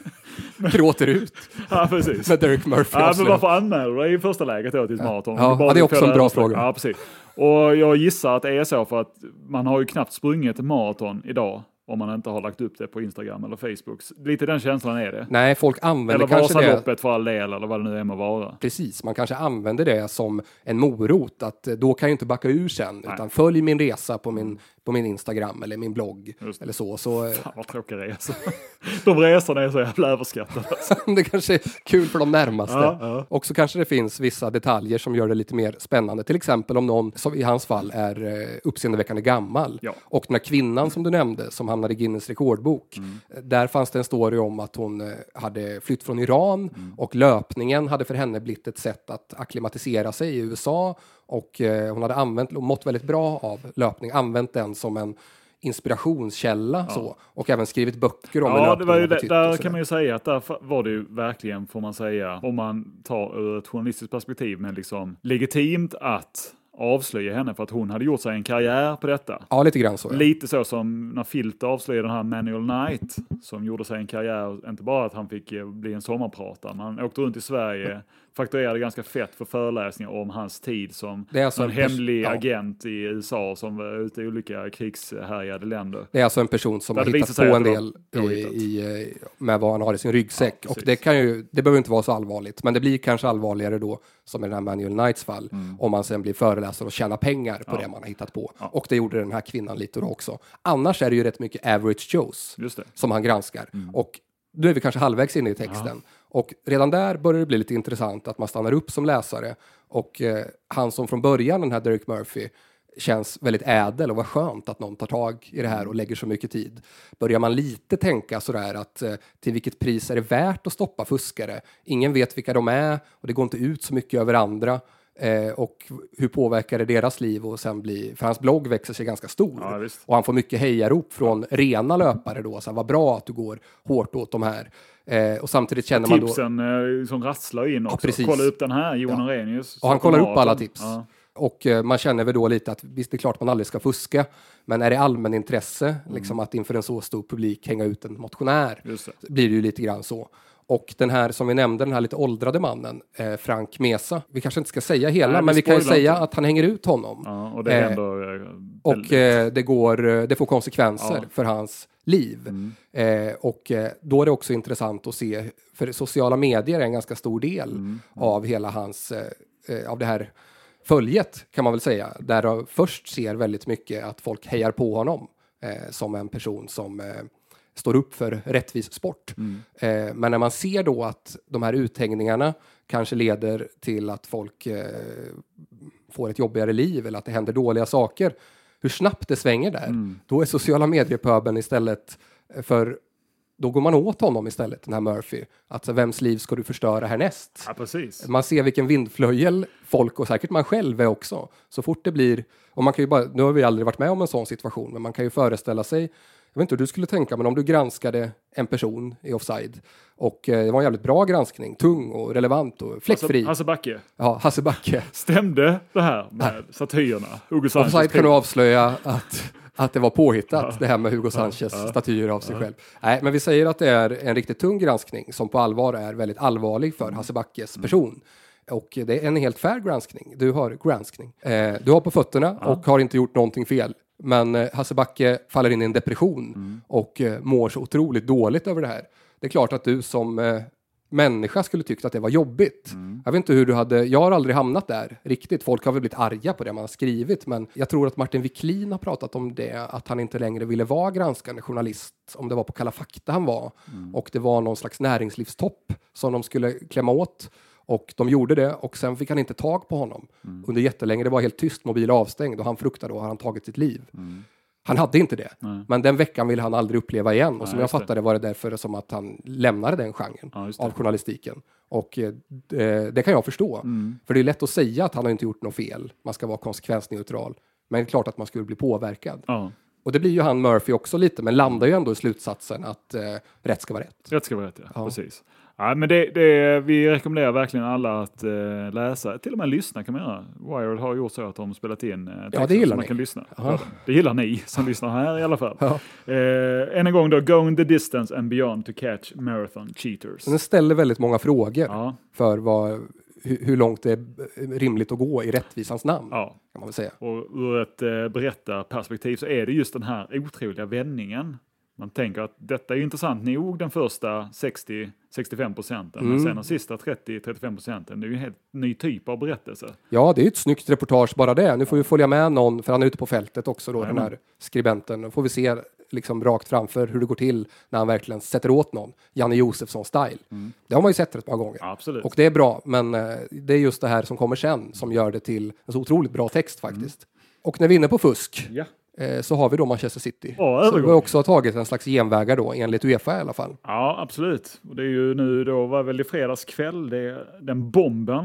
B: Gråter ut.
A: Ja, precis.
B: Med Derek Murphy.
A: Ja, men varför anmäler du dig i första läget då till ett maraton?
B: Ja, ja det är också en bra fråga.
A: Ja, precis. Och jag gissar att det är så för att man har ju knappt sprungit ett maraton idag. Om man inte har lagt upp det på Instagram eller Facebook. Lite den känslan är det.
B: Nej, folk använder
A: eller
B: kanske det.
A: Eller Vasaloppet för all del, eller vad det nu är med vara.
B: Precis, man kanske använder det som en morot. Att då kan jag inte backa ur sen. Nej. Utan följ min resa på min, på min Instagram eller min blogg. Eller så. så
A: Fan vad tråkiga resor. De resorna är så jävla överskattade.
B: Det kanske är kul för de närmaste.
A: Ja, ja.
B: Och så kanske det finns vissa detaljer som gör det lite mer spännande. Till exempel om någon, som i hans fall, är uh, uppseendeväckande gammal. Ja. Och den här kvinnan som du nämnde, som hamnade i Guinness rekordbok. Mm. Där fanns det en story om att hon uh, hade flytt från Iran. Mm. Och löpningen hade för henne blivit ett sätt att akklimatisera sig i U S A. Och uh, hon hade använt, och mått väldigt bra av löpning. Använt den som en inspirationskälla ja. så, och även skrivit böcker om
A: ja, det var ju det, där kan man ju säga att där var det ju verkligen, får man säga, om man tar ur ett journalistiskt perspektiv, men liksom legitimt att avslöja henne för att hon hade gjort sig en karriär på detta.
B: Ja, lite grann så. Ja.
A: Lite så som när Filter avslöjade den här Manuel Knight som gjorde sig en karriär, inte bara att han fick bli en sommarpratare, men han åkte runt i Sverige, fakturerade ganska fett för föreläsningar om hans tid som
B: det är alltså
A: en, en hemlig
B: ja.
A: agent i U S A som var ute i olika krigshärjade länder.
B: Det är alltså en person som har hittat på en del i, i, med vad han har i sin ryggsäck. Ja, och det kan ju, det behöver inte vara så allvarligt, men det blir kanske allvarligare då, som i den här Manuel Knights fall, mm. om man sen blir föreläsare och tjänar pengar på ja. det man har hittat på. Ja. Och det gjorde den här kvinnan lite då också. Annars är det ju rätt mycket average Joes som han granskar. Mm. Och då är vi kanske halvvägs in i texten. Ja. Och redan där börjar det bli lite intressant att man stannar upp som läsare. Och eh, han som från början, den här Derek Murphy, känns väldigt ädel och vad skönt att någon tar tag i det här och lägger så mycket tid. Börjar man lite tänka sådär att eh, till vilket pris är det värt att stoppa fuskare? Ingen vet vilka de är och det går inte ut så mycket över andra. Eh, och hur påverkar det deras liv och sen bli, för hans blogg växer sig ganska stor
A: ja,
B: och han får mycket hejarop från ja. rena löpare då, så här, vad bra att du går hårt åt de här eh, och samtidigt känner man då
A: tipsen eh, som rasslar in också, ja, kolla upp den här Jon ja. Orenius
B: och han kollar upp alla tips ja. och eh, man känner väl då lite att visst, det är klart man aldrig ska fuska, men är det allmän intresse mm. liksom att inför en så stor publik hänga ut en motionär, blir det ju lite grann så. Och den här som vi nämnde, den här lite åldrade mannen, eh, Frank Mesa. Vi kanske inte ska säga hela, nej, men vi kan ju säga att han hänger ut honom.
A: Ja, och det eh, ändå, eh,
B: och eh, det, går, det får konsekvenser ja. för hans liv. Mm. Eh, och eh, då är det också intressant att se, för sociala medier är en ganska stor del mm. Mm. av hela hans, eh, av det här följet kan man väl säga. Där jag först ser väldigt mycket att folk hejar på honom eh, som en person som... Eh, står upp för rättvis sport. Mm. Eh, men när man ser då att de här uthängningarna kanske leder till att folk eh, får ett jobbigare liv eller att det händer dåliga saker, hur snabbt det svänger där, mm. då är sociala mediepöben istället för, då går man åt honom istället, den här Murphy. Alltså vems liv ska du förstöra härnäst?
A: Ja, precis.
B: Man ser vilken vindflöjel folk och säkert man själv är också. Så fort det blir, och man kan ju bara, nu har vi aldrig varit med om en sån situation, men man kan ju föreställa sig, jag vet inte hur du skulle tänka, men om du granskade en person i Offside och eh, det var en jävligt bra granskning, tung och relevant och fläckfri.
A: Hasse Backe.
B: Ja, Hasse Backe.
A: Stämde det här med satyrerna? Hugo Sanchez.
B: Offside kan du avslöja att, att det var påhittat, ja. det här med Hugo Sanchez ja. statyer av sig ja. själv. Nej, men vi säger att det är en riktigt tung granskning som på allvar är väldigt allvarlig för Hasse Backes mm. person. Och det är en helt fair granskning. Du har granskning. Eh, du har på fötterna ja. och har inte gjort någonting fel. Men eh, Hasse Backe faller in i en depression mm. och eh, mår så otroligt dåligt över det här. Det är klart att du som eh, människa skulle tyckt att det var jobbigt. Mm. Jag vet inte hur du hade, jag har aldrig hamnat där riktigt. Folk har väl blivit arga på det man har skrivit, men jag tror att Martin Wiklin har pratat om det, att han inte längre ville vara granskande journalist, om det var på Kalla fakta han var. Mm. Och det var någon slags näringslivstopp som de skulle klämma åt. Och de gjorde det och sen fick han inte tag på honom mm. under jättelänge. Det var helt tyst, mobil avstängd och han fruktade och har han tagit sitt liv. Mm. Han hade inte det.
A: Nej.
B: Men den veckan ville han aldrig uppleva igen. Och
A: Nej,
B: som jag fattade det. var det därför som att han lämnade den genren
A: ja,
B: av journalistiken. Och eh, det kan jag förstå. Mm. För det är lätt att säga att han har inte gjort något fel. Man ska vara konsekvensneutral. Men det är klart att man skulle bli påverkad.
A: Ja.
B: Och det blir ju han Murphy också lite. Men landar ju ändå i slutsatsen att eh, rätt ska vara rätt.
A: Rätt ska vara rätt, ja. ja. Precis. Ja, men det, det, vi rekommenderar verkligen alla att eh, läsa, till och med lyssna kan man göra. Wired har gjort så att de spelat in eh,
B: ja, det gillar
A: man
B: ni.
A: kan lyssna. Ja. Det gillar ni som lyssnar här i alla fall.
B: Ja.
A: Eh, än en gång då, going the distance and beyond to catch marathon cheaters.
B: Den ställer väldigt många frågor
A: ja.
B: för vad, hur, hur långt det är rimligt att gå i rättvisans namn.
A: Ja.
B: Kan man väl säga.
A: Och ur ett eh, berättarperspektiv så är det just den här otroliga vändningen. Man tänker att detta är intressant nog den första sextio till sextiofem procenten. Mm. Men sen de sista trettio till trettiofem procenten. Det är ju en helt ny typ av berättelse.
B: Ja, det är ju ett snyggt reportage bara det. Nu får vi följa med någon, för han är ute på fältet också då, ja, den här skribenten. Då får vi se liksom rakt framför hur det går till när han verkligen sätter åt någon. Janne Josefsson-style. Mm. Det har man ju sett ett par gånger.
A: Ja, absolut.
B: Och det är bra, men eh, det är just det här som kommer sen som gör det till en så otroligt bra text faktiskt. Mm. Och när vi är inne på fusk,
A: ja.
B: så har vi då Manchester City.
A: Ja,
B: som vi också har tagit en slags genvägar då, enligt UEFA i alla fall.
A: Ja, absolut. Och det är ju nu då, var väl i fredagskväll, det, den bomben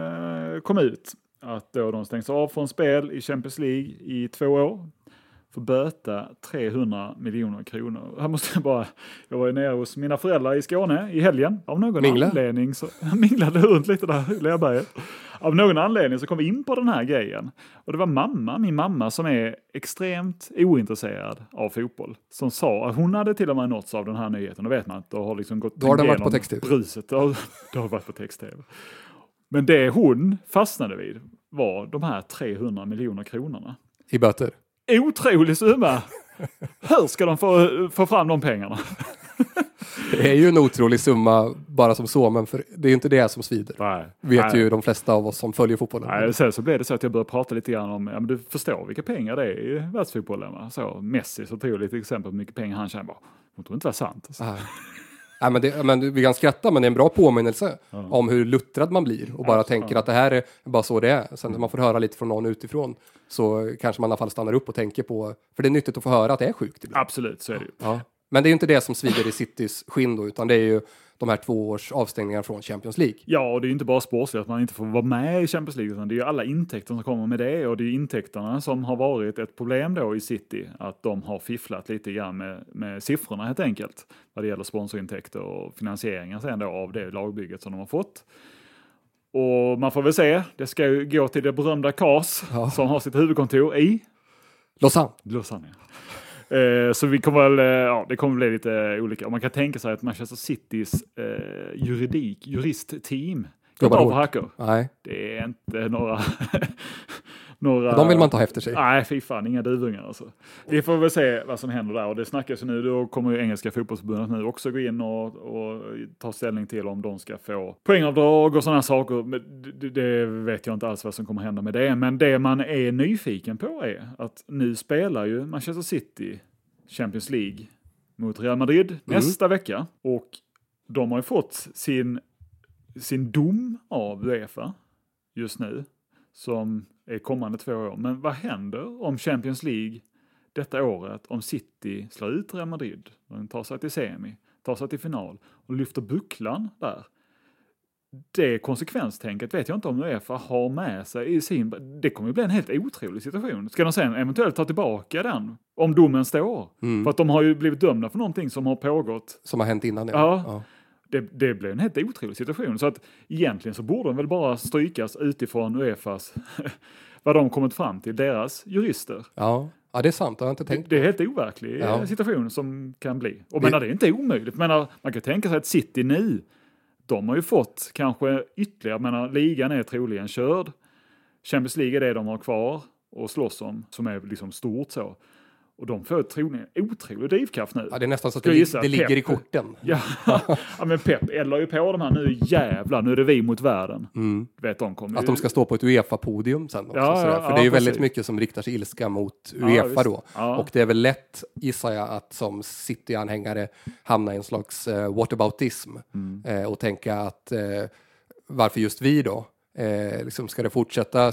A: eh, kom ut. Att då de stängs av från spel i Champions League i två år. Får böta trehundra miljoner kronor. Här måste jag bara, jag var ju nere hos mina föräldrar i Skåne i helgen. Av någon Mingla. anledning så minglade runt lite där i Lerberget. Av någon anledning så kom vi in på den här grejen. Och det var mamma, min mamma som är extremt ointresserad av fotboll. Som sa att hon hade till och med nåtts av den här nyheten. Och vet man att det har liksom gått
B: då har den varit på text-tv.
A: Bruset. Det har, det har varit på text-tv. Men det hon fastnade vid var de här trehundra miljoner kronorna.
B: I böter?
A: Otrolig summa. Hur ska de få, få fram de pengarna?
B: Det är ju en otrolig summa bara som så, men för det är ju inte det som svider.
A: Nej,
B: vet
A: nej.
B: ju de flesta av oss som följer fotbollen.
A: Nej, sen så blev det så att jag började prata lite grann om, ja men du förstår vilka pengar det är i världsfotbollen, va? Så Messi, så tror jag lite exempel på hur mycket pengar han tjänar. Jag tror inte det var sant. Alltså.
B: Nej, men, det, men vi kan skratta, men det är en bra påminnelse ja. om hur luttrad man blir och bara ja, tänker ja. att det här är bara så det är. Sen när man får höra lite från någon utifrån så kanske man i alla fall stannar upp och tänker på, för det är nyttigt att få höra att det är sjukt ibland.
A: Absolut, så är det ju.
B: Ja. Men det är inte det som svider i Citys skinn då, utan det är ju de här två års avstängningar från Champions League.
A: Ja, och det är inte bara sportsligt att man inte får vara med i Champions League, utan det är ju alla intäkter som kommer med det, och det är intäkterna som har varit ett problem då i City, att de har fifflat lite grann med, med siffrorna helt enkelt, vad det gäller sponsorintäkter och finansieringen sen då av det lagbygget som de har fått. Och man får väl se, det ska ju gå till det berömda C A S ja. som har sitt huvudkontor i
B: Lausanne.
A: Lausanne, ja. Eh, så vi kommer väl, eh, ja, det kommer bli lite olika. Och man kan tänka sig att Manchester Citys eh, juridik, juristteam jobbar av hacker.
B: Nej.
A: Det är inte några... några...
B: De vill man ta efter sig.
A: Nej, fy fan, inga duvungar alltså. Vi får väl se vad som händer där, och det snackas ju nu, då kommer ju engelska fotbollsförbundet nu också gå in och, och ta ställning till om de ska få poängavdrag och sådana saker. Det, det vet jag inte alls vad som kommer hända med det, men det man är nyfiken på är att nu spelar ju Manchester City Champions League mot Real Madrid mm. nästa vecka, och de har ju fått sin, sin dom av UEFA just nu som är kommande två år. Men vad händer om Champions League detta året, om City slår ut Real Madrid, de tar sig till semi, tar sig till final och lyfter bucklan där? Det konsekvenstänket vet jag inte om UEFA har med sig i sin... Det kommer ju bli en helt otrolig situation. Ska de sen eventuellt ta tillbaka den om domen står? Mm. För att de har ju blivit dömda för någonting som har pågått.
B: Som har hänt innan. Ja.
A: ja. ja. Det, det blev en helt otrolig situation. Så att egentligen så borde de väl bara strykas utifrån UEFAs vad de kommit fram till, deras jurister.
B: Ja, ja det är sant. Jag har inte tänkt
A: det, det är helt overklig ja. situation som kan bli. Och det... menar, det är inte omöjligt. Menar, man kan tänka sig att City nu, de har ju fått kanske ytterligare, menar, ligan är troligen körd. Champions League är det de har kvar och slåss om, som är liksom stort så. Och de får troligen otrolig drivkraft nu.
B: Ja, det är nästan så att det, li- det ligger i korten.
A: Ja, ja men Pep eldar ju på de här nu, jävlar, nu är det vi mot världen. Mm. Vet, de kommer
B: att
A: ju...
B: de ska stå på ett UEFA-podium sen också. Ja, ja, för
A: ja,
B: det är ju
A: precis.
B: väldigt mycket som riktar sig ilska mot UEFA ja, då. Ja. Och det är väl lätt, gissar jag, att som City-anhängare hamna i en slags uh, whataboutism. Mm. Uh, och tänka att uh, varför just vi då? Uh, liksom ska det fortsätta, ska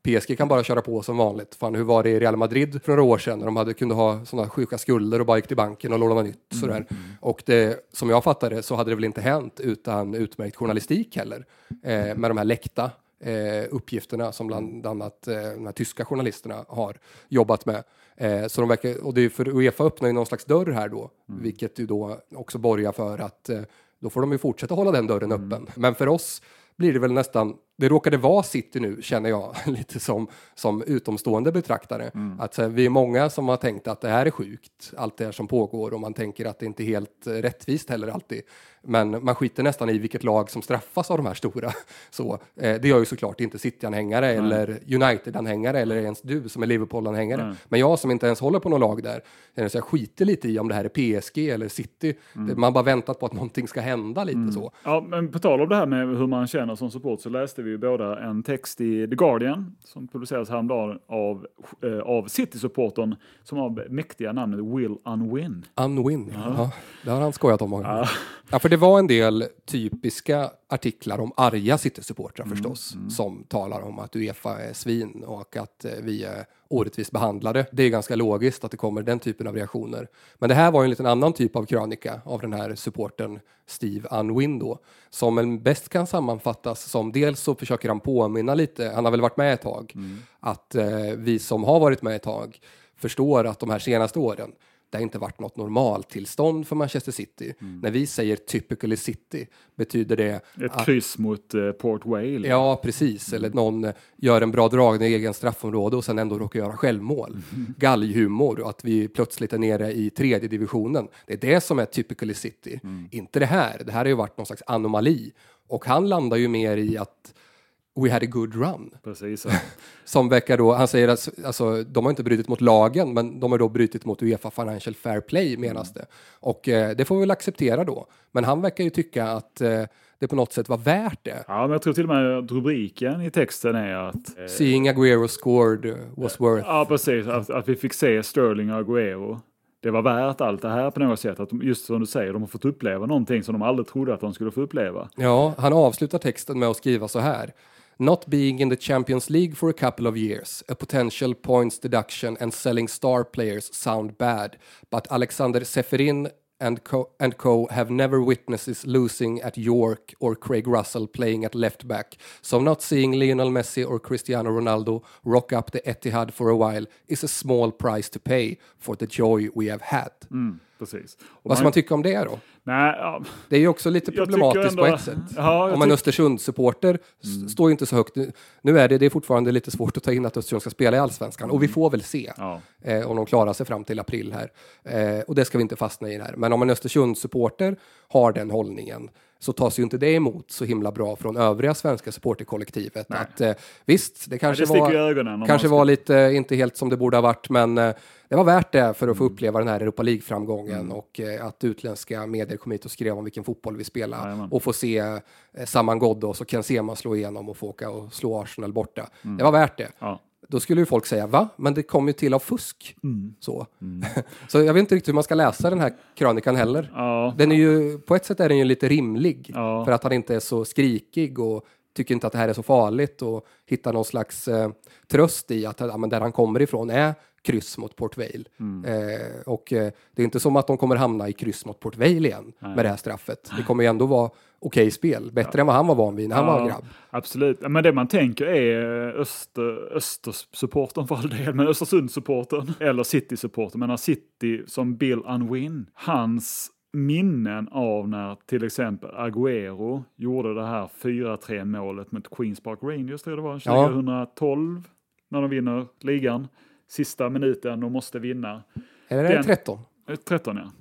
B: P S G kan bara köra på som vanligt. Fan, hur var det i Real Madrid för några år sedan när de hade, kunde ha sådana sjuka skulder och bara gick till banken och lånade nytt. Mm. Sådär. Mm. Och det, som jag fattade så hade det väl inte hänt utan utmärkt journalistik heller. Eh, med de här läckta eh, uppgifterna som bland annat eh, de här tyska journalisterna har jobbat med. Eh, så de verkar, och det är för UEFA öppnar ju någon slags dörr här då. Mm. Vilket ju då också borgar för att eh, då får de ju fortsätta hålla den dörren mm. öppen. Men för oss blir det väl nästan, det råkade vara City nu känner jag lite som, som utomstående betraktare. Mm. Att så, vi är många som har tänkt att det här är sjukt, allt det här som pågår och man tänker att det inte är helt rättvist heller alltid. Men man skiter nästan i vilket lag som straffas av de här stora. Så, eh, det gör ju såklart inte City-anhängare mm. eller United-anhängare eller ens du som är Liverpool-anhängare. Mm. Men jag som inte ens håller på någon lag där, så jag skiter lite i om det här är P S G eller City. Mm. Man bara väntat på att någonting ska hända lite mm. så.
A: Ja, men på tal om det här med hur man känner som support så läste vi ju båda en text i The Guardian som publicerades häromdagen av, eh, av City-supporten som har mäktiga namnet Will Unwin.
B: Unwin, ja. ja. Det har han skojat om många gånger.
A: Ja.
B: Ja, för det var en del typiska artiklar om arga City-supportrar mm, förstås, mm. som talar om att UEFA är svin och att eh, vi är orättvist behandlade. Det är ganska logiskt att det kommer den typen av reaktioner. Men det här var ju en liten annan typ av krönika av den här supporten Steve Unwin då, som en bäst kan sammanfattas som dels så försöker han påminna lite, han har väl varit med ett tag, mm. att eh, vi som har varit med ett tag förstår att de här senaste åren det har inte varit något normaltillstånd för Manchester City. Mm. När vi säger typically City betyder det
A: ett att, kryss mot uh, Port Vale.
B: Ja, precis. Mm. Eller någon gör en bra dragning i egen straffområde och sen ändå råkar göra självmål. Mm. Galghumor och att vi plötsligt är nere i tredje divisionen. Det är det som är typically City. Mm. Inte det här. Det här har ju varit någon slags anomali. Och han landar ju mer i att we had a good run.
A: Precis.
B: Som verkar då, han säger att alltså, de har inte brutit mot lagen, men de har då brutit mot UEFA Financial Fair Play menas det. Och eh, det får vi väl acceptera då. Men han verkar ju tycka att eh, det på något sätt var värt det.
A: Ja, men jag tror till och med att rubriken i texten är att...
B: Eh, Seeing Aguero scored was worth...
A: Ja, precis. Att, att vi fick se Sterling och Aguero. Det var värt allt det här på något sätt. Att de, just som du säger, de har fått uppleva någonting som de aldrig trodde att de skulle få uppleva.
B: Ja, han avslutar texten med att skriva så här. Not being in the Champions League for a couple of years, a potential points deduction and selling star players sound bad, but Alexander Seferin and co, and co have never witnesses losing at York or Craig Russell playing at left back, so not seeing Lionel Messi or Cristiano Ronaldo rock up the Etihad for a while is a small price to pay for the joy we have had.
A: Mm, precis. Och
B: vad ska man tycka om det då?
A: Nej, ja.
B: Det är ju också lite problematiskt ändå, på ett sätt. Ja, om en Östersund-supporter mm. står ju inte så högt. Nu är det, det är fortfarande lite svårt att ta in att Östersund ska spela i Allsvenskan. Mm. Och vi får väl se ja. eh, om de klarar sig fram till april här. Eh, och det ska vi inte fastna i här. Men om en Östersund-supporter har den hållningen så tas ju inte det emot så himla bra från övriga svenska supporterkollektivet. Att, eh, visst, det kanske,
A: Nej, det
B: var,
A: ögonen,
B: kanske var lite, inte helt som det borde ha varit, men eh, det var värt det för att få uppleva den här Europa League-framgången mm. och eh, att utländska medier kom hit och skrev om vilken fotboll vi spelar Jajamän. och få se eh, Saman Ghoddos och Ken Sema slå igenom och få åka och slå Arsenal borta. Mm. Det var värt det. Ja. Då skulle ju folk säga, va? Men det kom ju till av fusk. Mm. Så. Mm. Så jag vet inte riktigt hur man ska läsa den här krönikan heller. Ja. Den är ju, på ett sätt är den ju lite rimlig. Ja. För att han inte är så skrikig och tycker inte att det här är så farligt och hittar någon slags eh, tröst i att ja, men där han kommer ifrån är kryss mot Port Vale. Mm. Eh, och eh, det är inte som att de kommer hamna i kryss mot Port Vale igen Nej. med det här straffet. Det kommer ju ändå vara okej spel. Bättre ja. än vad han var van vid när ja, han var grabb.
A: Absolut. Men det man tänker är Öster, Östersupporten för all del, men Östersund-supporten eller City-supporten. Men City som Bill Unwin, hans minnen av när till exempel Aguero gjorde det här fyra tre målet mot Queens Park Rangers, tror jag det var, tjugohundratolv ja. när de vinner ligan. Sista minuten, de måste vinna.
B: Är det Den, tretton?
A: tretton, ja.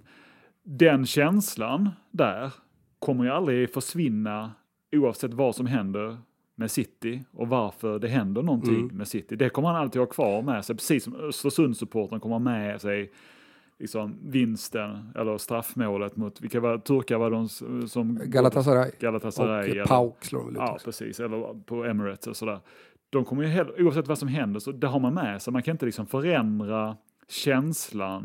A: Den känslan där kommer ju aldrig försvinna oavsett vad som händer med City och varför det händer någonting mm. med City. Det kommer han alltid ha kvar med sig, precis som Östersundssupporten kommer med sig liksom vinsten eller straffmålet mot, vilka var turkar var de som
B: Galatasaray,
A: Galatasaray
B: och eller, Pauk slår de ut.
A: Ja, precis, eller på Emirates och sådär. De kommer ju, oavsett vad som händer, så det har man med sig. Man kan inte liksom förändra känslan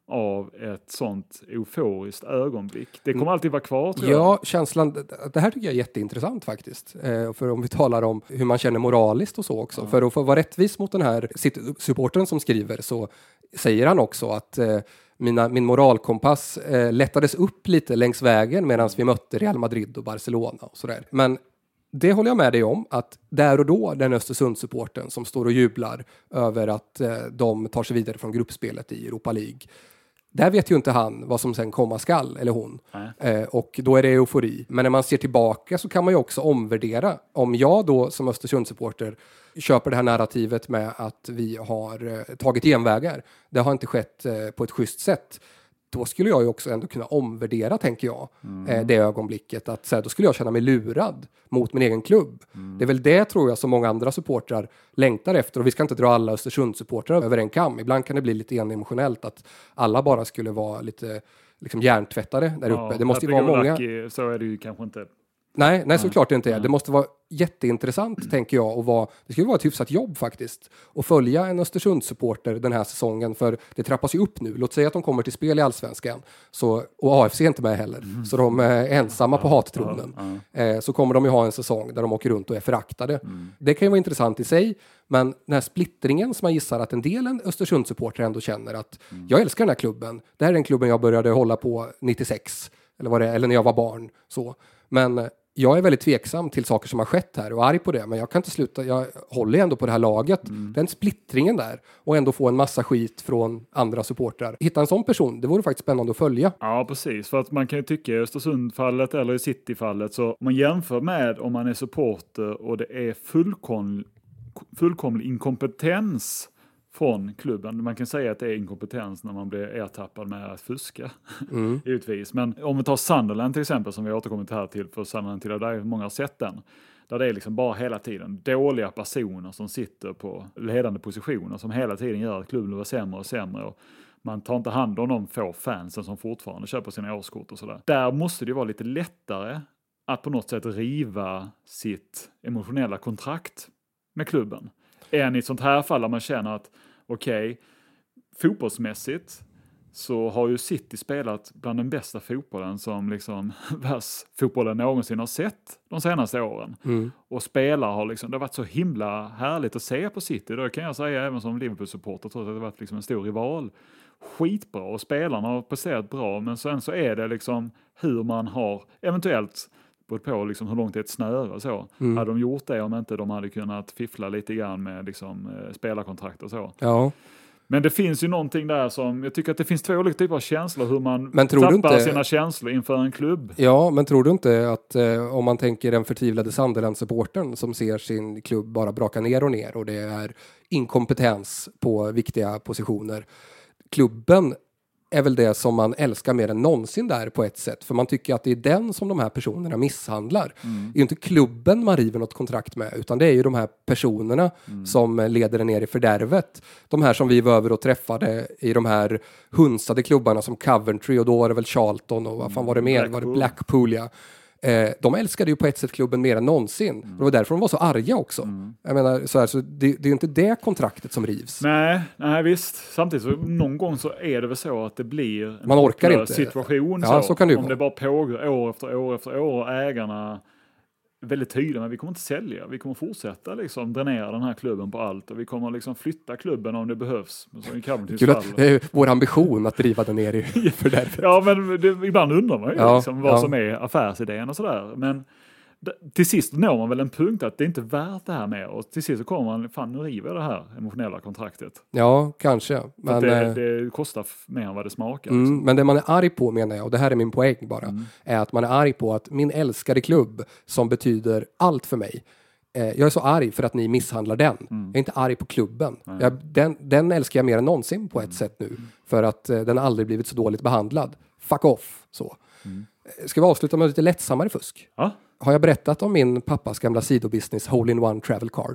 A: av ett sånt euforiskt ögonblick. Det kommer alltid vara kvar, tror
B: ja,
A: jag.
B: Ja, känslan, det här tycker jag är jätteintressant faktiskt. Eh, för om vi talar om hur man känner moraliskt och så också. Ja. För att få vara rättvis mot den här supporten som skriver, så säger han också att eh, mina, min moralkompass eh, lättades upp lite längs vägen medan vi mötte Real Madrid och Barcelona och sådär. Men det håller jag med dig om, att där och då den Östersundssupporten som står och jublar över att eh, de tar sig vidare från gruppspelet i Europa League. Där vet ju inte han vad som sen komma skall, eller hon. Eh, och då är det eufori. Men när man ser tillbaka så kan man ju också omvärdera. Om jag då som Östersundssupporter köper det här narrativet med att vi har eh, tagit genvägar. Det har inte skett eh, på ett schysst sätt. Då skulle jag ju också ändå kunna omvärdera, tänker jag, mm. eh, det ögonblicket. Att så här, då skulle jag känna mig lurad mot min egen klubb. Mm. Det är väl det, tror jag, som många andra supportrar längtar efter. Och vi ska inte dra alla Östersundssupportrar över en kam. Ibland kan det bli lite emotionellt att alla bara skulle vara lite liksom hjärntvättade där uppe.
A: Ja,
B: det måste ju vara många...
A: Lucky, så är det ju kanske inte...
B: Nej, nej, såklart det inte är. Det måste vara jätteintressant, mm. tänker jag. Och vara, det skulle vara ett hyfsat jobb faktiskt. Att följa en Östersundssupporter den här säsongen. För det trappas ju upp nu. Låt säga att de kommer till spel i Allsvenskan. Så, och A F C är inte med heller. Mm. Så de är ensamma på hattronen. Ja, ja. Eh, så kommer de ju ha en säsong där de åker runt och är föraktade. Mm. Det kan ju vara intressant i sig. Men den här splittringen som man gissar att en del Östersundssupporter ändå känner att mm. jag älskar den här klubben. Det här är den klubben jag började hålla på nittiosex. Eller, vad det, eller när jag var barn. Så. Men... jag är väldigt tveksam till saker som har skett här och arg på det, men jag kan inte sluta, jag håller ändå på det här laget. Mm. Den splittringen där och ändå få en massa skit från andra supportrar. Hitta en sån person, det vore faktiskt spännande att följa.
A: Ja, precis, för att man kan ju tycka i Östersundfallet eller i Cityfallet, så om man jämför med om man är supporter och det är fullkom, fullkomlig inkompetens från klubben. Man kan säga att det är inkompetens när man blir ertappad med att fuska. Mm. Givetvis. Men om vi tar Sunderland till exempel, som vi återkommit här till, för Sunderland till där många har sett den. Där det är liksom bara hela tiden dåliga personer som sitter på ledande positioner som hela tiden gör att klubben blir sämre och sämre. Och man tar inte hand om de få fansen som fortfarande köper sina årskort och sådär. Där måste det vara lite lättare att på något sätt riva sitt emotionella kontrakt med klubben. Än i ett sånt här fall där man känner att okej, okay, fotbollsmässigt så har ju City spelat bland den bästa fotbollen som liksom världsfotbollen någonsin har sett de senaste åren. Mm. Och spelare har liksom, det har varit så himla härligt att se på City. Det kan jag säga även som Liverpool-supporter, trots att det har varit liksom en stor rival. Skitbra, och spelarna har presterat bra, men sen så är det liksom hur man har eventuellt på liksom hur långt det är ett snöre så. Mm. Hade de gjort det om inte de hade kunnat fiffla lite grann med liksom, eh, spelarkontrakt och så.
B: Ja.
A: Men det finns ju någonting där som, jag tycker att det finns två olika typer av känslor, hur man
B: men tror
A: tappar
B: inte,
A: sina känslor inför en klubb.
B: Ja, men tror du inte att eh, om man tänker den förtvivlade Sunderland-supporten som ser sin klubb bara braka ner och ner och det är inkompetens på viktiga positioner. Klubben är väl det som man älskar mer än någonsin där på ett sätt. För man tycker att det är den som de här personerna misshandlar. Mm. Det är ju inte klubben man river något kontrakt med, utan det är ju de här personerna mm. som leder det ner i fördärvet. De här som vi var över och träffade i de här hunsade klubbarna som Coventry, och då var det väl Charlton och vad fan var det mer? Blackpool. Var det Blackpool, ja. Eh, de älskade ju på ett sätt klubben mer än någonsin. Mm. Det var därför de var så arga också. Mm. Jag menar, så här, så det, det är inte det kontraktet som rivs.
A: Nej, nej visst. Samtidigt så någon gång så är det väl så att det blir en
B: man orkar inte.
A: situation.
B: Ja,
A: så.
B: Så kan det
A: om
B: vara.
A: det bara pågår år efter år efter år och ägarna väldigt tydliga, men vi kommer inte sälja. Vi kommer fortsätta liksom dränera den här klubben på allt, och vi kommer liksom flytta klubben om det behövs.
B: Kul att det är vår ambition att driva den ner i fördärvet.
A: Ja, men det, ibland undrar man ju
B: ja,
A: liksom vad
B: ja.
A: som är affärsidén och sådär. Men d- till sist når man väl en punkt att det inte är värt det här med, och till sist så kommer man, fan nu river det här emotionella kontraktet.
B: Ja, kanske. Men
A: det, det kostar mer än vad det smakar.
B: Mm, men det man är arg på, menar jag, och det här är min poäng bara, mm. är att man är arg på att min älskade klubb som betyder allt för mig, eh, jag är så arg för att ni misshandlar den. Mm. Jag är inte arg på klubben. Jag, den, den älskar jag mer än någonsin på ett mm. sätt nu, mm. för att eh, den aldrig blivit så dåligt behandlad. Fuck off, så. Mm. Ska vi avsluta med lite lättsammare fusk?
A: Ja.
B: Har jag berättat om min pappas gamla sidobusiness Hole in One Travel Card?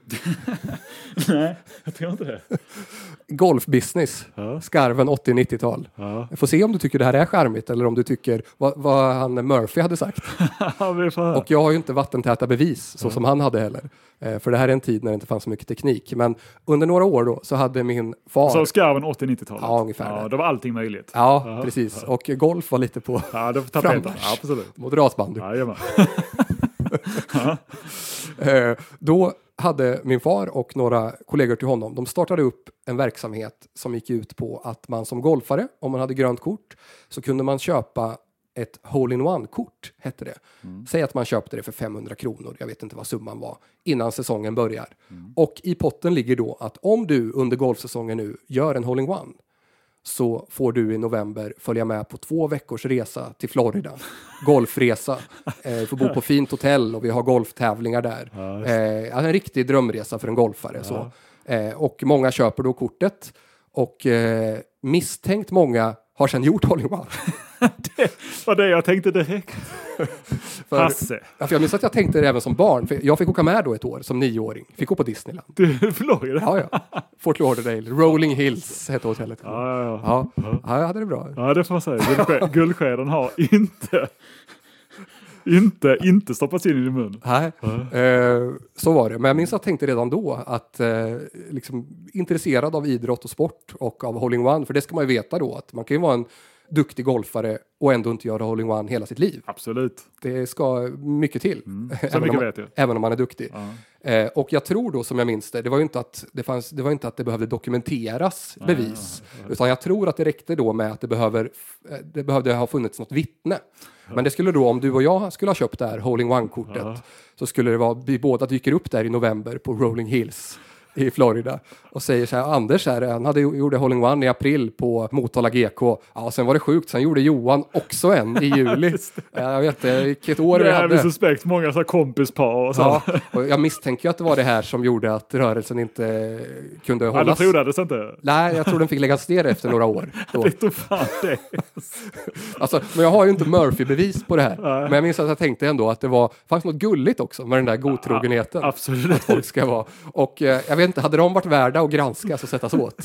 A: Nej, jag tror inte det.
B: Golfbusiness. Ja. Skarven åttio-nittiotal. Ja. Jag får se om du tycker det här är charmigt eller om du tycker vad, vad han Murphy hade sagt. Och jag har ju inte vattentäta bevis så ja. Som han hade heller. Eh, för det här är en tid när det inte fanns så mycket teknik. Men under några år då så hade min far...
A: Så skarven åttio-nittiotalet?
B: Ja, ungefär.
A: Ja, då var allting möjligt.
B: Ja, ja. Precis. Ja. Och golf var lite på
A: ja, det var frammarsch. Ja, absolut.
B: Moderatbandy.
A: Ja,
B: ja. eh, då hade min far och några kollegor till honom, de startade upp en verksamhet som gick ut på att man som golfare, om man hade grönt kort, så kunde man köpa ett hole-in-one-kort, hette det. Mm. Säg att man köpte det för femhundra kronor, jag vet inte vad summan var, innan säsongen börjar. Mm. Och i potten ligger då att om du under golfsäsongen nu gör en hole-in-one, så får du i november följa med på två veckors resa till Florida. Golfresa. Eh, får bo på fint hotell och vi har golftävlingar där. Ja, eh, en riktig drömresa för en golfare. Ja. Så. Eh, och många köper då kortet. Och eh, misstänkt många har sedan gjort hole-in-one.
A: Det var det jag tänkte direkt.
B: för, Hasse. Ja, för jag minns att jag tänkte det även som barn. För jag fick åka med då ett år som nioåring. Fick gå på Disneyland.
A: Du, Florida?
B: Ja, ja. Fort Lauderdale. Rolling Hills hette hotellet.
A: Ja, ja, ja.
B: Ja, ja, jag hade det bra.
A: Ja, det får man säga. Guldskär, guldskärden har inte... Inte, inte stoppats in i din mun.
B: Nej, ja. eh, så var det. Men jag minns att jag tänkte redan då att eh, liksom, intresserad av idrott och sport och av hole-in-one, för det ska man ju veta då att man kan ju vara en duktig golfare och ändå inte göra hole-in-one hela sitt liv.
A: Absolut.
B: Det ska mycket till.
A: Mm. Så mycket
B: man,
A: vet jag.
B: Även om man är duktig.
A: Ja.
B: Eh, och jag tror då, som jag minns det, det var ju inte att det, fanns, det, var inte att det behövde dokumenteras Nej, bevis. Ja, ja. Utan jag tror att det räckte då med att det, behöver, det behövde ha funnits något vittne. Ja. Men det skulle då, om du och jag skulle ha köpt det här hole-in-one-kortet, ja. Så skulle det vara, vi båda dyker upp där i november på Rolling Hills i Florida och säger så här, Anders här, han hade gjorde hole-in-one i april på Motala G K. Ja, sen var det sjukt, sen gjorde Johan också en i juli. Jag vet inte, vilket år vi hade.
A: Det är suspekt, många så här kompispar och så.
B: Ja, och jag misstänker ju att det var det här som gjorde att rörelsen inte kunde hållas.
A: Ja, du trodde det inte?
B: Nej, jag tror den fick läggas ner efter några år. Då.
A: Det tog fan det.
B: Alltså, men jag har ju inte Murphy-bevis på det här. Nej. Men jag minns att jag tänkte ändå att det var fanns något gulligt också med den där godtrogenheten.
A: Ja, absolut.
B: Att folk ska vara. Och eh, jag vet inte, hade de varit värda att granskas och sättas åt?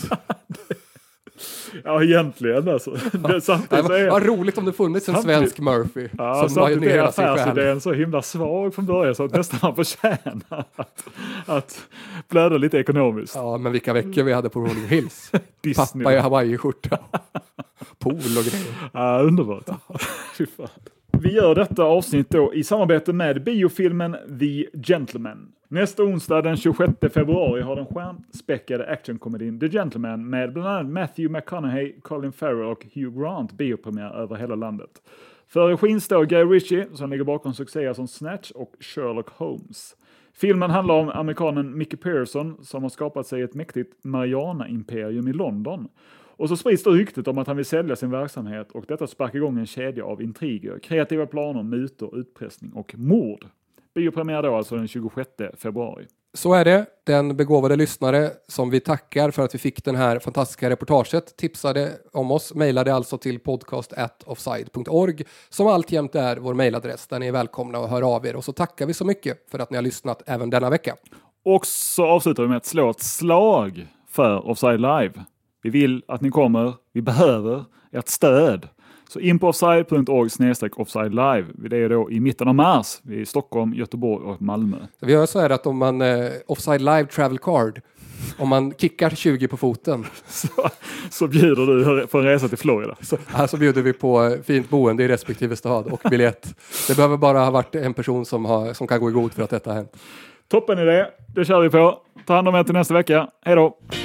A: Ja, egentligen alltså. Det, samtidigt
B: ja, vad roligt om det funnits en svensk Murphy.
A: Ja, som samtidigt är affärsidén så himla svag från början så att nästan man förtjänar att, att blöda lite ekonomiskt.
B: Ja, men vilka veckor vi hade på Rolling Hills. Pappa i Hawaii-skjorta. Pool och grejer.
A: Ja, underbart. Fy fan. Vi gör detta avsnitt då i samarbete med biofilmen The Gentleman. Nästa onsdag den tjugosjätte februari har den stjärnspäckade actionkomedin The Gentleman med bland annat Matthew McConaughey, Colin Farrell och Hugh Grant biopremiär över hela landet. För regin står Guy Ritchie som ligger bakom succéer som Snatch och Sherlock Holmes. Filmen handlar om amerikanen Mickey Pearson som har skapat sig ett mäktigt marijuana-imperium i London. Och så sprids det ryktet om att han vill sälja sin verksamhet och detta sparkar igång en kedja av intriger, kreativa planer, mutor, utpressning och mord. Biopremiär då alltså den tjugosjätte februari.
B: Så är det. Den begåvade lyssnare som vi tackar för att vi fick den här fantastiska reportaget tipsade om oss, mejlade alltså till podcast at offside punkt org som alltjämt är vår mejladress där ni är välkomna att höra av er. Och så tackar vi så mycket för att ni har lyssnat även denna vecka.
A: Och så avslutar vi med att slå ett slag för Offside Live. Vi vill att ni kommer, vi behöver ert stöd. Så in på offside punkt org snedstreck offside live. Det är då i mitten av mars. Vi är i Stockholm, Göteborg och Malmö.
B: Vi gör så här att om man eh, Offside Live Travel Card, om man kickar tjugo på foten
A: så, så bjuder du på en resa till Florida.
B: Så, här så bjuder vi på fint boende i respektive stad och biljett. Det behöver bara ha varit en person som, har, som kan gå i god för att detta har hänt.
A: Toppen idé, det kör vi på. Ta hand om er till nästa vecka. Hej då!